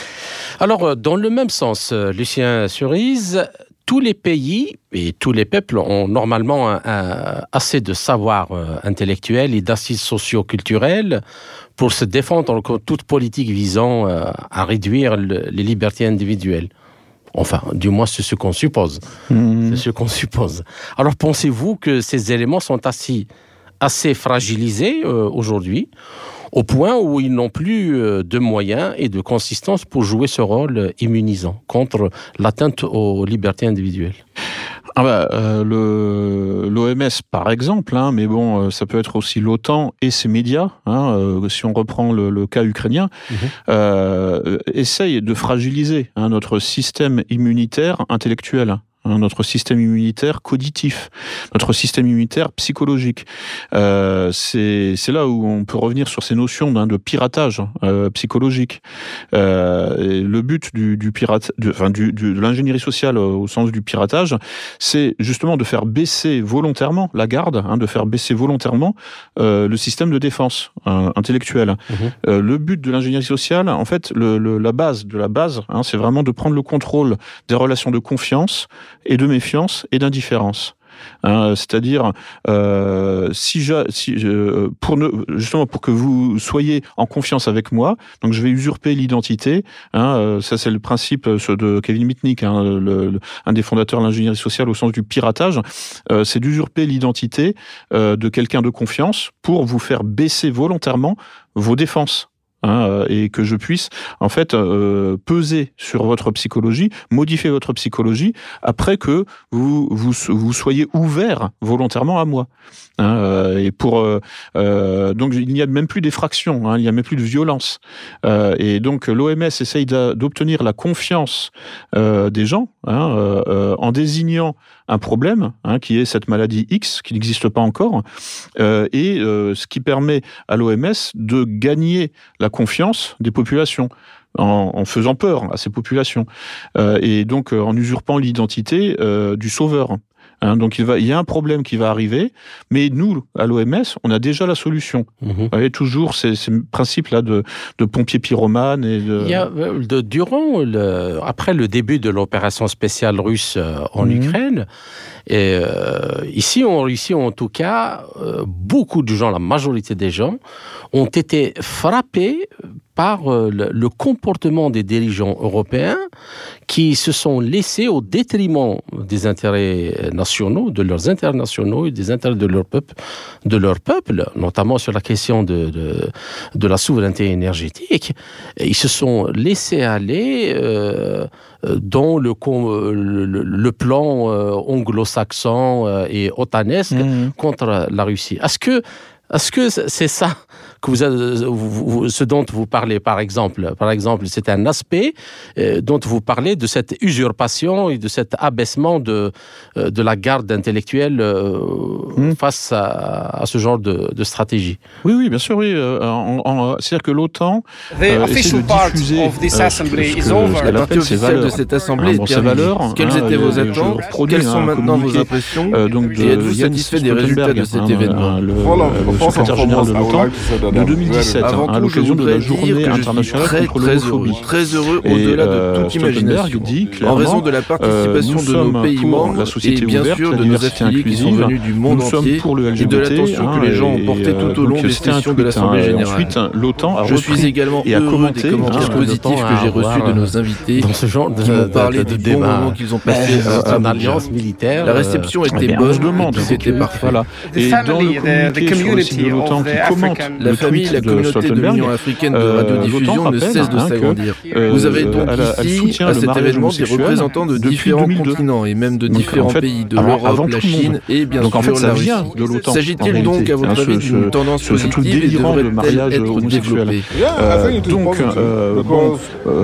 B: Alors, dans le même sens, Lucien Surise, tous les pays et tous les peuples ont normalement un, un, assez de savoir euh, intellectuel et d'assises socio-culturelles pour se défendre contre toute politique visant euh, à réduire le, les libertés individuelles. Enfin, du moins, c'est ce qu'on suppose. Mmh. C'est ce qu'on suppose. Alors, pensez-vous que ces éléments sont assez, assez fragilisés euh, aujourd'hui, au point où ils n'ont plus de moyens et de consistance pour jouer ce rôle immunisant contre l'atteinte aux libertés individuelles?
C: Ah bah, euh, le, l'O M S, par exemple, hein, mais bon, ça peut être aussi l'OTAN et ses médias, hein, euh, si on reprend le, le cas ukrainien, mmh. euh, essaye de fragiliser hein, notre système immunitaire intellectuel. Hein, notre système immunitaire cognitif, notre système immunitaire psychologique. Euh, c'est, c'est là où on peut revenir sur ces notions hein, de piratage euh, psychologique. Euh, et le but du, du pirate, du, enfin du, du, de l'ingénierie sociale au sens du piratage, c'est justement de faire baisser volontairement la garde, hein, de faire baisser volontairement euh, le système de défense hein, intellectuelle. Mmh. Euh, le but de l'ingénierie sociale, en fait, le, le, la base de la base, hein, c'est vraiment de prendre le contrôle des relations de confiance et de méfiance et d'indifférence. Hein, c'est-à-dire, euh, si je, si je, pour ne, justement pour que vous soyez en confiance avec moi, donc je vais usurper l'identité. Hein, euh, ça c'est le principe de Kevin Mitnick, hein, le, le, un des fondateurs de l'ingénierie sociale au sens du piratage. Euh, c'est d'usurper l'identité euh, de quelqu'un de confiance pour vous faire baisser volontairement vos défenses. Hein, et que je puisse en fait euh, peser sur votre psychologie, modifier votre psychologie après que vous vous, vous soyez ouvert volontairement à moi. Hein, euh, et pour euh, euh, donc il n'y a même plus d'effraction, hein, il n'y a même plus de violence. Euh, et donc l'O M S essaye d'obtenir la confiance euh, des gens hein, euh, en désignant un problème hein, qui est cette maladie X qui n'existe pas encore, euh, et euh, ce qui permet à l'O M S de gagner la confiance des populations. En, en faisant peur à ces populations euh, et donc euh, en usurpant l'identité euh, du sauveur. Hein, donc il, va, il y a un problème qui va arriver, mais nous, à l'O M S, on a déjà la solution. Mmh. Vous voyez, toujours ces, ces principes-là de, de pompiers pyromanes. Et de...
B: Il y a, de, durant le, après le début de l'opération spéciale russe euh, en mmh. Ukraine, et, euh, ici, on, ici, en tout cas, euh, beaucoup de gens, la majorité des gens, ont été frappés par euh, le, le comportement des dirigeants européens qui se sont laissés au détriment des intérêts nationaux, de leurs intérêts nationaux et des intérêts de leur peuple, de leur peuple, notamment sur la question de, de, de la souveraineté énergétique. Ils se sont laissés aller euh, dans le, le, le plan euh, anglo-saxon euh, et otanesque mmh. contre la Russie. Est-ce que Est-ce que c'est ça que vous, vous, ce dont vous parlez, par exemple? Par exemple, c'est un aspect euh, dont vous parlez de cette usurpation et de cet abaissement de, euh, de la garde intellectuelle euh, mmh. face à, à ce genre de, de stratégie.
C: Oui, oui, bien sûr, oui. Euh, en, en, c'est-à-dire que l'OTAN euh, essaie de diffuser euh, ce, ce qu'elle appelle ses valeurs.
D: De cette assemblée,
C: bon, ses valeurs.
D: Quelles
C: hein,
D: étaient vos attentes? Quelles sont maintenant vos impressions? euh, donc de, Et êtes-vous satisfait des résultats de cet hein, événement?
C: le, le secrétaire général de l'OTAN de deux mille dix-sept, hein, à l'occasion de la journée internationale
D: très,
C: contre
D: très
C: l'homophobie.
D: Heureux, très heureux au-delà
C: euh,
D: de toute imagination,
C: dit clairement,
D: en raison de la participation
C: euh,
D: de nos pays membres
C: la société
D: et bien
C: ouverte,
D: sûr de nos affiliés qui sont venus du monde entier
C: pour le L G B T,
D: et de l'attention
C: hein,
D: que les gens ont portée tout au long des sessions de l'Assemblée générale.
C: Ensuite, l'OTAN a
D: Je suis également heureux des commentaires positifs que j'ai reçus de nos invités qui m'ont parlé des bons moments qu'ils ont passés à
B: alliance militaire.
D: La réception était bonne, c'était parfait.
C: Et dans le communiqué de l'OTAN qui commente
D: la famille, la communauté de l'Union africaine de radiodiffusion ne cesse de s'agrandir. Vous avez donc ici, à cet événement, des représentants de différents continents et même de différents pays, de l'Europe, la Chine et bien sûr la Russie. S'agit-il donc, à votre avis, d'une tendance positive et devrait-elle être développée?
C: Donc, bon...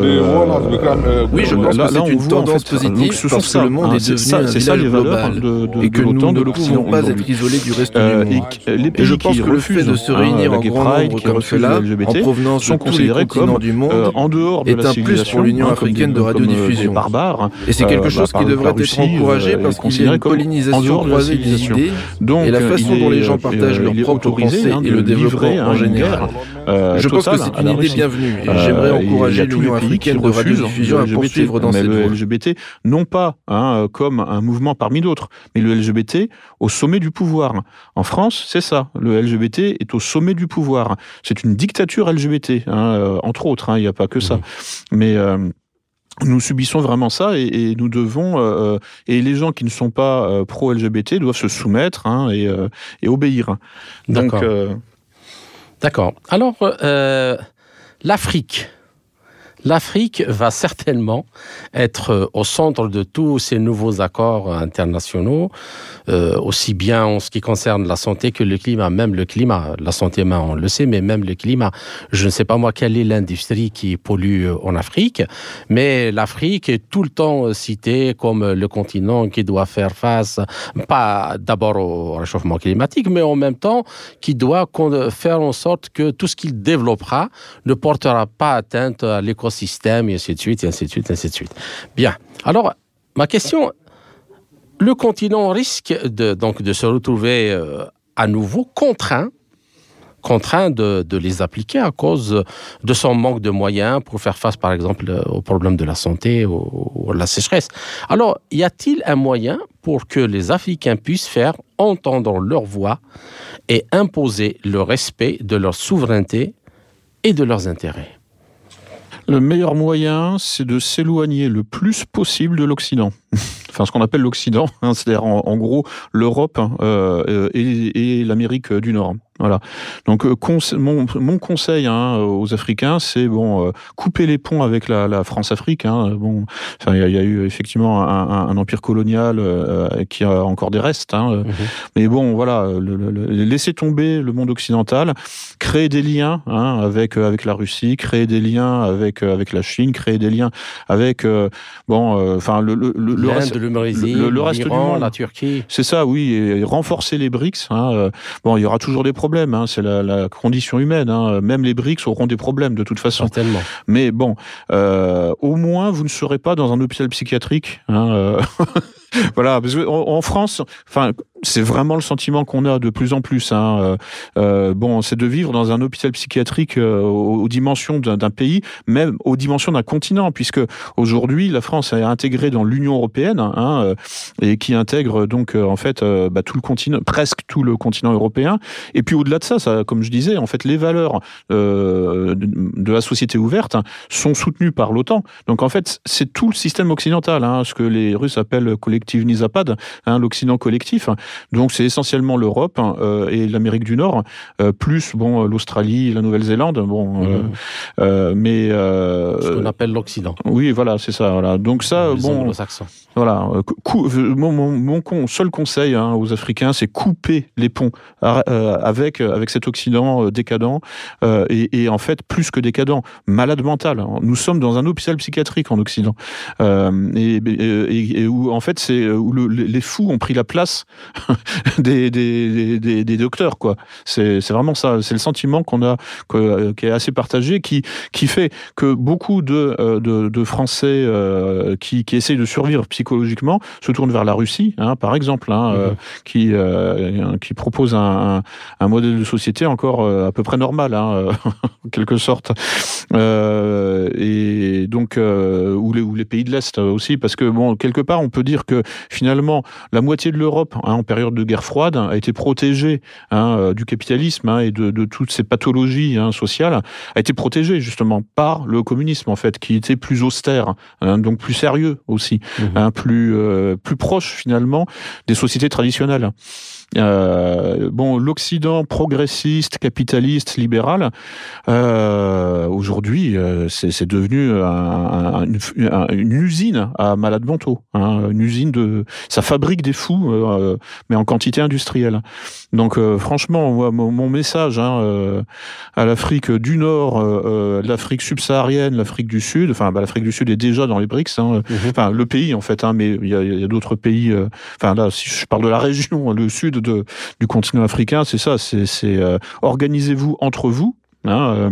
D: Oui, je pense que c'est une tendance positive parce que le monde est devenu un village global et que nous ne pouvons pas être isolés du reste du monde. Et je pense que le fait de se réunir en grand nombre comme cela, en provenance de tous les continents du monde, est un plus pour l'Union africaine de radiodiffusion. Et c'est quelque chose qui devrait être encouragé parce qu'il y a une pollinisation croisée des idées et la façon dont les gens partagent leurs propres pensées et le développement en général. Je pense que c'est une idée bienvenue et j'aimerais encourager l'Union africaine de radiodiffusion à poursuivre dans cette voie.
C: Le L G B T, non pas hein, comme un mouvement parmi d'autres, mais le L G B T au sommet du pouvoir. En France, c'est ça. Le L G B T est au sommet du pouvoir. C'est une dictature L G B T, hein, euh, entre autres. Il hein, n'y a pas que ça. Mmh. Mais... Euh, nous subissons vraiment ça et, et nous devons euh, et les gens qui ne sont pas euh, pro-L G B T doivent se soumettre hein, et, euh, et obéir.
B: D'accord.
C: Donc, euh...
B: D'accord. Alors, euh, l'Afrique. L'Afrique va certainement être au centre de tous ces nouveaux accords internationaux, euh, aussi bien en ce qui concerne la santé que le climat, même le climat. La santé, on le sait, mais même le climat. Je ne sais pas, moi, quelle est l'industrie qui pollue en Afrique, mais l'Afrique est tout le temps citée comme le continent qui doit faire face, pas d'abord au réchauffement climatique, mais en même temps qui doit faire en sorte que tout ce qu'il développera ne portera pas atteinte à l'écosystème système, et ainsi de suite, et ainsi de suite, et ainsi de suite. Bien. Alors, ma question, le continent risque de, donc, de se retrouver euh, à nouveau contraint, contraint de, de les appliquer à cause de son manque de moyens pour faire face, par exemple, aux problèmes de la santé ou, ou à la sécheresse. Alors, y a-t-il un moyen pour que les Africains puissent faire entendre leur voix et imposer le respect de leur souveraineté et de leurs intérêts?
C: Le meilleur moyen, c'est de s'éloigner le plus possible de l'Occident. Enfin, ce qu'on appelle l'Occident, hein, c'est-à-dire en, en gros l'Europe euh, et, et l'Amérique du Nord. Voilà. Donc, conse- mon, mon conseil hein, aux Africains, c'est bon, euh, couper les ponts avec la, la France-Afrique. Hein, bon, enfin, il y, y a eu effectivement un, un, un empire colonial euh, qui a encore des restes. Hein, mmh. Mais bon, voilà, le, le, le, laisser tomber le monde occidental, créer des liens hein, avec avec la Russie, créer des liens avec avec la Chine, créer des liens avec euh, bon, enfin euh, le le le, le reste,
B: le,
C: le, le reste du monde,
B: la Turquie.
C: C'est ça, oui, et renforcer les BRICS. Hein, bon, il y aura toujours des problèmes. Hein, c'est la, la condition humaine. Hein. Même les BRICS auront des problèmes de toute façon.
B: Certainement.
C: Mais bon, euh, au moins vous ne serez pas dans un hôpital psychiatrique. Hein, euh Voilà, parce qu'en en France, enfin, c'est vraiment le sentiment qu'on a de plus en plus. Hein. Euh, euh, bon, c'est de vivre dans un hôpital psychiatrique euh, aux, aux dimensions d'un, d'un pays, même aux dimensions d'un continent, puisque aujourd'hui, la France est intégrée dans l'Union européenne, hein, euh, et qui intègre donc euh, en fait euh, bah, tout le continent, presque tout le continent européen. Et puis au-delà de ça, ça, comme je disais, en fait, les valeurs euh, de, de la société ouverte hein, sont soutenues par l'OTAN. Donc en fait, c'est tout le système occidental, hein, ce que les Russes appellent Kollektivní Západ, hein, l'Occident collectif. Donc c'est essentiellement l'Europe hein, euh, et l'Amérique du Nord, euh, plus bon l'Australie, la Nouvelle-Zélande, bon, euh, mmh. euh, mais euh,
B: ce qu'on appelle l'Occident.
C: Oui, voilà, c'est ça. Voilà. Donc ça, les bon, voilà. Cou- mon, mon, mon con, seul conseil hein, aux Africains, c'est couper les ponts euh, avec avec cet Occident euh, décadent euh, et, et en fait plus que décadent, malade mental. Nous sommes dans un hôpital psychiatrique en Occident euh, et, et, et où en fait c'est où le, les fous ont pris la place des, des, des, des docteurs, quoi. C'est, c'est vraiment ça. C'est le sentiment qu'on a, que, qui est assez partagé, qui, qui fait que beaucoup de, de, de Français euh, qui, qui essayent de survivre psychologiquement se tournent vers la Russie, hein, par exemple, hein, mmh. euh, qui, euh, qui propose un, un, un modèle de société encore euh, à peu près normal, hein, en quelque sorte. Euh, et donc, euh, ou, les, ou les pays de l'Est aussi, parce que, bon, quelque part, on peut dire que finalement, la moitié de l'Europe, hein, en période de guerre froide, a été protégée hein, du capitalisme hein, et de, de toutes ces pathologies hein, sociales, a été protégée justement par le communisme en fait, qui était plus austère, hein, donc plus sérieux aussi, mmh. hein, plus euh, plus proche finalement des sociétés traditionnelles. Euh, bon, l'Occident progressiste, capitaliste, libéral, euh, aujourd'hui, euh, c'est, c'est devenu un, un, une, une usine à malades mentaux, hein, une usine de, ça fabrique des fous, euh, mais en quantité industrielle. Donc, euh, franchement, moi, mon, mon message hein, euh, à l'Afrique du Nord, euh, l'Afrique subsaharienne, l'Afrique du Sud, enfin, bah, l'Afrique du Sud est déjà dans les B R I C S, hein, mmh. enfin, le pays en fait, hein, mais il y a, il y a d'autres pays. Euh, enfin, là, si je parle de la région, le Sud. De, du continent africain, c'est ça, c'est, c'est euh, organisez-vous entre vous, hein, euh,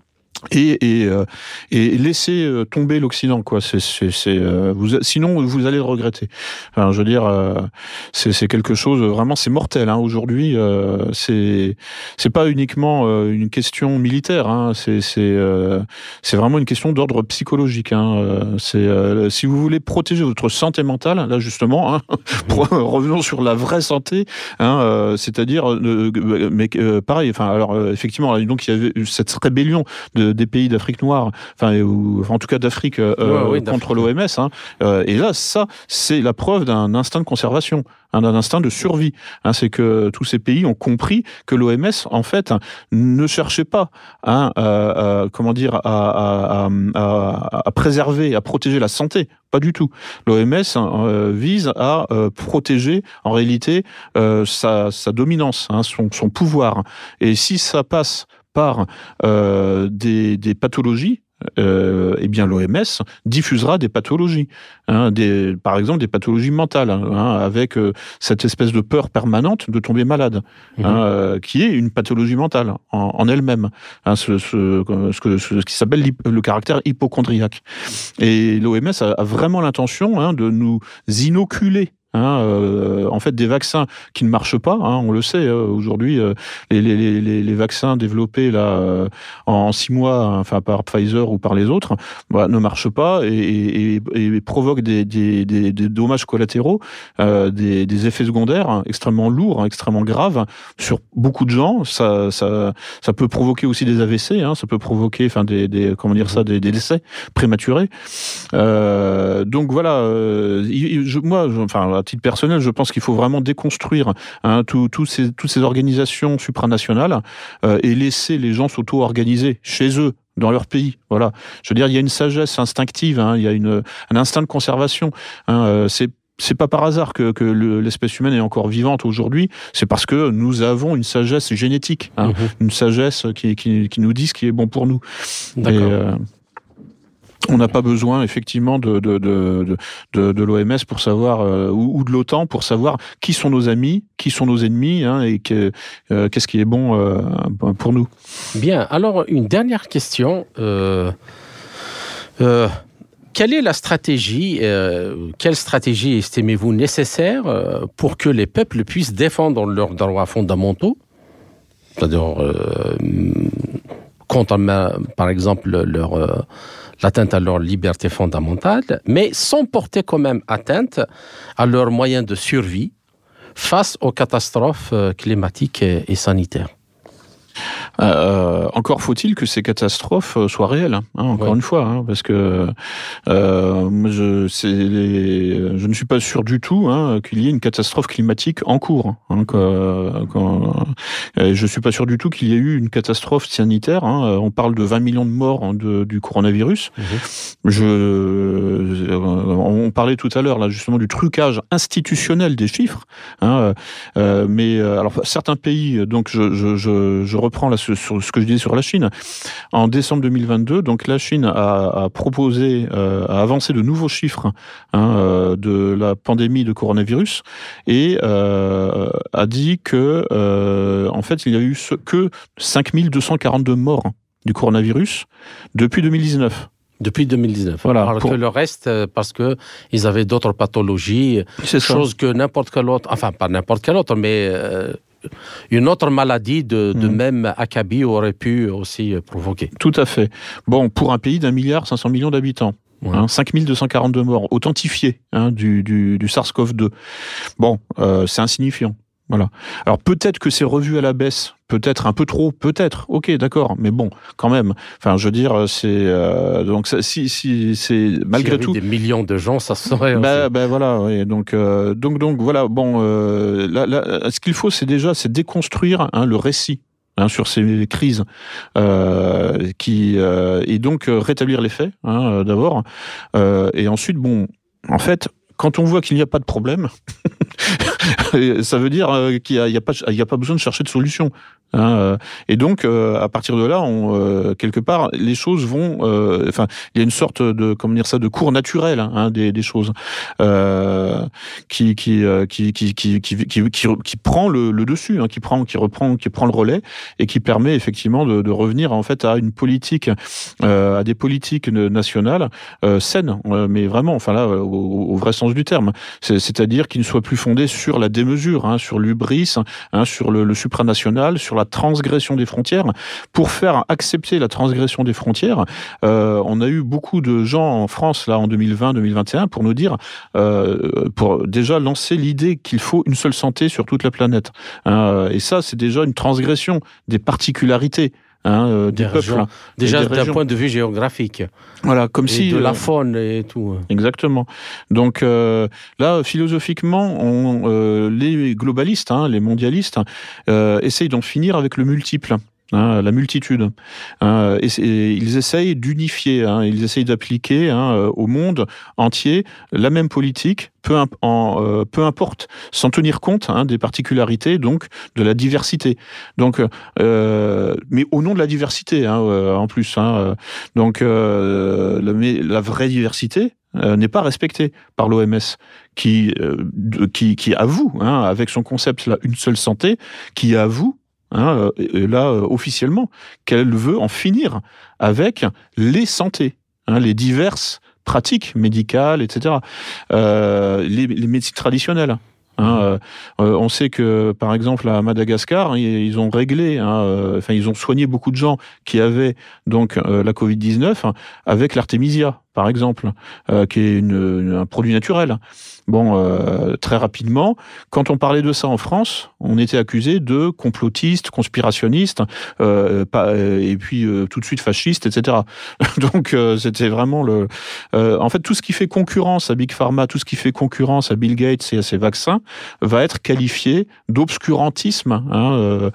C: et, et, euh, et laissez tomber l'Occident, quoi. C'est, c'est, c'est, euh, vous, sinon, vous allez le regretter. Enfin, je veux dire, euh, c'est, c'est quelque chose, vraiment, c'est mortel. Hein, aujourd'hui, euh, c'est, c'est pas uniquement euh, une question militaire. Hein, c'est, c'est, euh, c'est vraiment une question d'ordre psychologique. Hein, c'est, euh, si vous voulez protéger votre santé mentale, là justement, hein, revenons sur la vraie santé. Hein, euh, c'est-à-dire, euh, mais euh, pareil. Enfin, alors euh, effectivement, donc il y avait cette rébellion de des pays d'Afrique noire, enfin, ou, enfin en tout cas d'Afrique euh, ouais, oui, contre d'Afrique. l'O M S. Hein. Euh, et là, ça, c'est la preuve d'un instinct de conservation, hein, d'un instinct de survie. Hein, c'est que tous ces pays ont compris que l'O M S, en fait, ne cherchait pas, hein, à, à, comment dire, à, à, à, à préserver, à protéger la santé. Pas du tout. L'O M S euh, vise à euh, protéger, en réalité, euh, sa, sa dominance, hein, son, son pouvoir. Et si ça passe par euh, des, des pathologies, euh, eh bien l'O M S diffusera des pathologies, hein, des, par exemple des pathologies mentales, hein, avec euh, cette espèce de peur permanente de tomber malade, mmh. hein, euh, qui est une pathologie mentale en, en elle-même, hein, ce, ce, ce, que, ce qui s'appelle le caractère hypochondriaque. Et l'O M S a, a vraiment l'intention hein, de nous inoculer Hein, euh, en fait, des vaccins qui ne marchent pas, hein, on le sait euh, aujourd'hui, euh, les, les, les, les vaccins développés là euh, en six mois, hein, enfin par Pfizer ou par les autres, bah, ne marchent pas et, et, et provoquent des, des, des, des dommages collatéraux, euh, des, des effets secondaires hein, extrêmement lourds, hein, extrêmement graves sur beaucoup de gens. Ça, ça, ça peut provoquer aussi des A V C, hein, ça peut provoquer, enfin des, des, comment dire ça, des, des décès prématurés. Euh, donc voilà, euh, je, moi, je, enfin. À titre personnel, je pense qu'il faut vraiment déconstruire hein, tout, tout ces, toutes ces organisations supranationales euh, et laisser les gens s'auto-organiser chez eux, dans leur pays. Voilà. Je veux dire, il y a une sagesse instinctive, hein, il y a une, un instinct de conservation. Hein, euh, c'est C'est pas par hasard que, que le, l'espèce humaine est encore vivante aujourd'hui. C'est parce que nous avons une sagesse génétique, hein, mmh. une sagesse qui, qui, qui nous dit ce qui est bon pour nous. D'accord. Et, euh, on n'a pas besoin effectivement de, de, de, de, de l'O M S pour savoir, euh, ou, ou de l'OTAN pour savoir qui sont nos amis, qui sont nos ennemis, hein, et que, euh, qu'est-ce qui est bon euh, pour nous.
B: Bien, alors une dernière question. Euh, euh, quelle est la stratégie, euh, quelle stratégie estimez-vous nécessaire euh, pour que les peuples puissent défendre leurs droits fondamentaux, c'est-à-dire euh, contre, par exemple, leur, euh, l'atteinte à leur liberté fondamentale, mais sans porter quand même atteinte à leurs moyens de survie face aux catastrophes climatiques et, et sanitaires?
C: Euh, encore faut-il que ces catastrophes soient réelles, hein, encore ouais. une fois, hein, parce que euh, je, c'est les, je ne suis pas sûr du tout hein, qu'il y ait une catastrophe climatique en cours. Hein, quand, quand, je ne suis pas sûr du tout qu'il y ait eu une catastrophe sanitaire. Hein, on parle de vingt millions de morts hein, de, du coronavirus. Mmh. Je, on parlait tout à l'heure là justement du trucage institutionnel des chiffres. Hein, euh, mais alors certains pays, donc je, je, je, je reprends là sur ce que je disais sur la Chine. En décembre deux mille vingt-deux, donc la Chine a, a proposé, euh, a avancé de nouveaux chiffres hein, euh, de la pandémie de coronavirus et euh, a dit que, euh, en fait, il n'y a eu ce, que cinq mille deux cent quarante-deux morts du coronavirus depuis deux mille dix-neuf.
B: Depuis deux mille dix-neuf. Voilà. Alors pour... que le reste, parce que ils avaient d'autres pathologies, c'est choses que n'importe quel autre, enfin pas n'importe quel autre, mais euh, une autre maladie de, de mmh. même acabit aurait pu aussi provoquer.
C: Tout à fait. Bon, pour un pays d'un milliard cinq cents millions d'habitants, mmh. hein, cinq mille deux cent quarante-deux morts authentifiés hein, du, du, du SARS-CoV deux. Bon, euh, c'est insignifiant. Voilà. Alors peut-être que c'est revu à la baisse, peut-être un peu trop, peut-être. Ok, d'accord, mais bon, quand même. Enfin, je veux dire, c'est euh, donc ça, si si c'est malgré tout
B: des millions de gens, ça serait.
C: Ben bah, voilà, oui. Donc euh, donc donc voilà. Bon, euh, là, là, ce qu'il faut, c'est déjà, c'est déconstruire hein, le récit. Hein, sur ces crises, euh, qui euh, et donc euh, rétablir les faits hein, d'abord, euh, et ensuite bon, en fait. Quand on voit qu'il n'y a pas de problème, ça veut dire qu'il n'y a, a, pas, il y a pas besoin de chercher de solution. Hein, et donc, euh, à partir de là, on, euh, quelque part, les choses vont. Euh, enfin, il y a une sorte de, comment dire ça, de cours naturel hein, des, des choses euh, qui, qui, qui, qui, qui, qui, qui, qui, qui prend le, le dessus, hein, qui prend, qui reprend, qui prend le relais et qui permet effectivement de, de revenir en fait à une politique, euh, à des politiques nationales euh, saines, euh, mais vraiment, enfin là, au, au vrai sens du terme, c'est, c'est-à-dire qui ne soient plus fondées sur la démesure, hein, sur l'hubris, hein, sur le, le supranational, sur la transgression des frontières. Pour faire accepter la transgression des frontières, euh, on a eu beaucoup de gens en France là en deux mille vingt deux mille vingt et un pour nous dire, euh, pour déjà lancer l'idée qu'il faut une seule santé sur toute la planète. Hein, et ça, c'est déjà une transgression des particularités. Hein, euh, des, des peuples,
B: régions, déjà d'un point de vue géographique.
C: Voilà, comme
B: et
C: si
B: de
C: euh,
B: la faune et tout.
C: Exactement. Donc euh, là, philosophiquement, on, euh, les globalistes, hein, les mondialistes, euh, essayent d'en finir avec le multiple. Hein, la multitude. Hein, et, et ils essayent d'unifier, hein, ils essayent d'appliquer hein, au monde entier la même politique, peu, imp- en, euh, peu importe, sans tenir compte hein, des particularités, donc de la diversité. Donc, euh, mais au nom de la diversité, hein, euh, en plus. Hein, donc, euh, la, mais la vraie diversité euh, n'est pas respectée par l'O M S, qui, euh, de, qui, qui avoue, hein, avec son concept là, une seule santé, qui avoue. Hein, et là, euh, officiellement, qu'elle veut en finir avec les santés, hein, les diverses pratiques médicales, et cetera. Euh, les, les médecines traditionnelles. Hein, euh, euh, on sait que, par exemple, à Madagascar, ils, ils ont réglé, hein, euh, enfin, ils ont soigné beaucoup de gens qui avaient donc euh, la covid dix-neuf hein, avec l'artémisia, par exemple, euh, qui est une, une, un produit naturel. Bon, euh, très rapidement, quand on parlait de ça en France, on était accusé de complotistes, conspirationnistes, euh, pas, et puis euh, tout de suite fascistes, et cetera. Donc, euh, c'était vraiment le... Euh, en fait, tout ce qui fait concurrence à Big Pharma, tout ce qui fait concurrence à Bill Gates et à ses vaccins, va être qualifié d'obscurantisme hein, euh,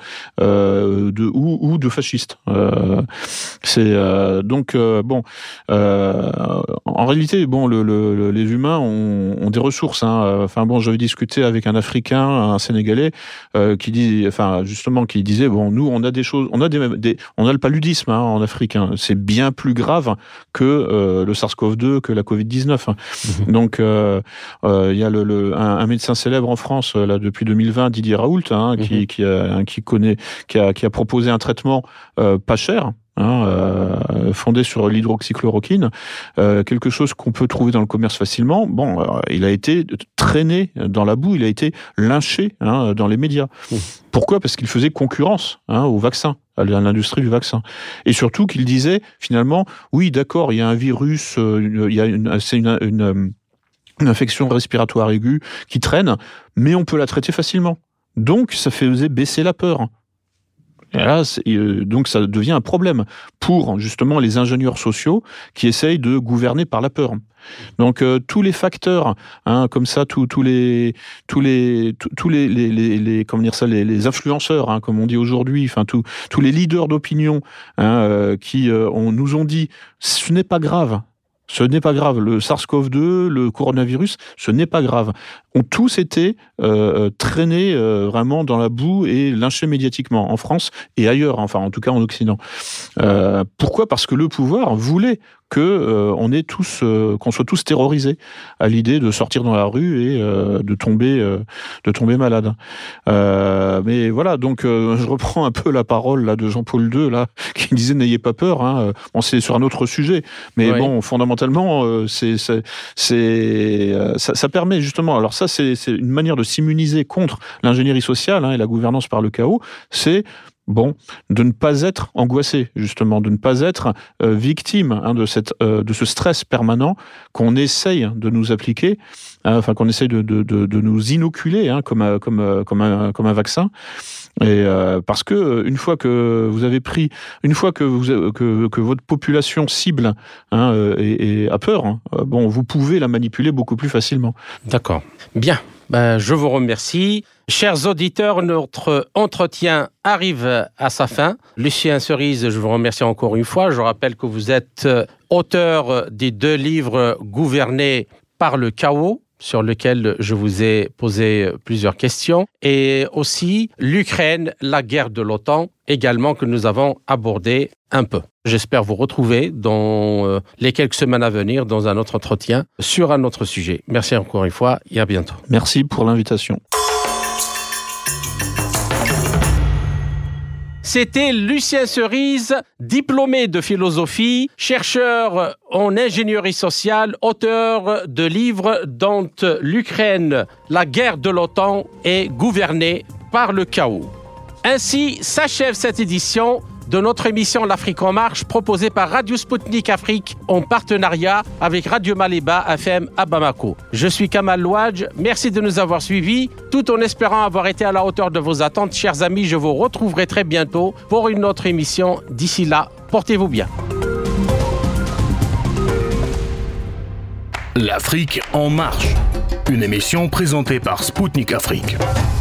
C: euh, de, ou, ou de fasciste. Euh, c'est, euh, donc, euh, bon... Euh, en réalité, bon, le, le, les humains ont, ont des ressources. Hein. Enfin bon, j'avais discuté avec un Africain, un Sénégalais, euh, qui dit, enfin justement, qui disait, bon, nous, on a des choses, on a des, des on a le paludisme hein, en Afrique. Hein. C'est bien plus grave que euh, le SARS-CoV deux, que la covid dix-neuf. Hein. Mmh. Donc, il euh, euh, y a le, le, un, un médecin célèbre en France là depuis deux mille vingt, Didier Raoult, hein, mmh. qui, qui, a, qui connaît, qui a, qui a proposé un traitement euh, pas cher. hein, euh, fondé sur l'hydroxychloroquine, euh, quelque chose qu'on peut trouver dans le commerce facilement. Bon, euh, il a été traîné dans la boue, il a été lynché hein, dans les médias. Mmh. Pourquoi ? Parce qu'il faisait concurrence hein, au vaccin, à l'industrie du vaccin. Et surtout qu'il disait, finalement, oui, d'accord, il y a un virus, euh, il y a une, c'est une, une, une infection respiratoire aiguë qui traîne, mais on peut la traiter facilement. Donc, ça faisait baisser la peur. Et là, euh, donc ça devient un problème pour justement les ingénieurs sociaux qui essayent de gouverner par la peur. Donc euh, tous les facteurs, hein, comme ça, tous tous les tous les tous les, les les les comment dire ça, les, les influenceurs, hein, comme on dit aujourd'hui, enfin tous tous les leaders d'opinion hein, euh, qui euh, on, nous ont dit ce n'est pas grave. Ce n'est pas grave. Le SARS-CoV deux, le coronavirus, ce n'est pas grave. Ont tous été euh, traînés euh, vraiment dans la boue et lynchés médiatiquement en France et ailleurs, enfin en tout cas en Occident. Euh, pourquoi ? Parce que le pouvoir voulait que euh, on est tous, euh, qu'on soit tous terrorisés à l'idée de sortir dans la rue et euh, de tomber, euh, de tomber malade. Euh, mais voilà, donc euh, je reprends un peu la parole là de Jean-Paul deux là qui disait n'ayez pas peur. Hein. Bon, c'est sur un autre sujet, mais oui. bon, fondamentalement, euh, c'est, c'est, c'est euh, ça, ça permet justement. Alors ça, c'est, c'est une manière de s'immuniser contre l'ingénierie sociale hein, et la gouvernance par le chaos. C'est Bon, de ne pas être angoissé, justement, de ne pas être euh, victime hein, de, cette, euh, de ce stress permanent qu'on essaye de nous appliquer, hein, enfin qu'on essaye de, de, de, de nous inoculer hein, comme, un, comme, comme, un, comme un vaccin. Et euh, parce que une fois que vous avez pris, une fois que vous que, que votre population cible hein, et, et a peur, hein, bon, vous pouvez la manipuler beaucoup plus facilement.
B: D'accord. Bien. Ben, je vous remercie. Chers auditeurs, notre entretien arrive à sa fin. Lucien Cerise, je vous remercie encore une fois. Je rappelle que vous êtes auteur des deux livres « Gouverner par le chaos », sur lequel je vous ai posé plusieurs questions, et aussi l'Ukraine, la guerre de l'OTAN, également que nous avons abordé un peu. J'espère vous retrouver dans les quelques semaines à venir dans un autre entretien sur un autre sujet. Merci encore une fois et à bientôt.
C: Merci pour l'invitation.
B: C'était Lucien Cerise, diplômé de philosophie, chercheur en ingénierie sociale, auteur de livres dont l'Ukraine, la guerre de l'OTAN est gouvernée par le chaos. Ainsi s'achève cette édition de notre émission L'Afrique en marche, proposée par Radio Sputnik Afrique en partenariat avec Radio Maléba F M à Bamako. Je suis Kamal Louadj, merci de nous avoir suivis, tout en espérant avoir été à la hauteur de vos attentes. Chers amis, je vous retrouverai très bientôt pour une autre émission. D'ici là, portez-vous bien.
A: L'Afrique en marche, une émission présentée par Sputnik Afrique.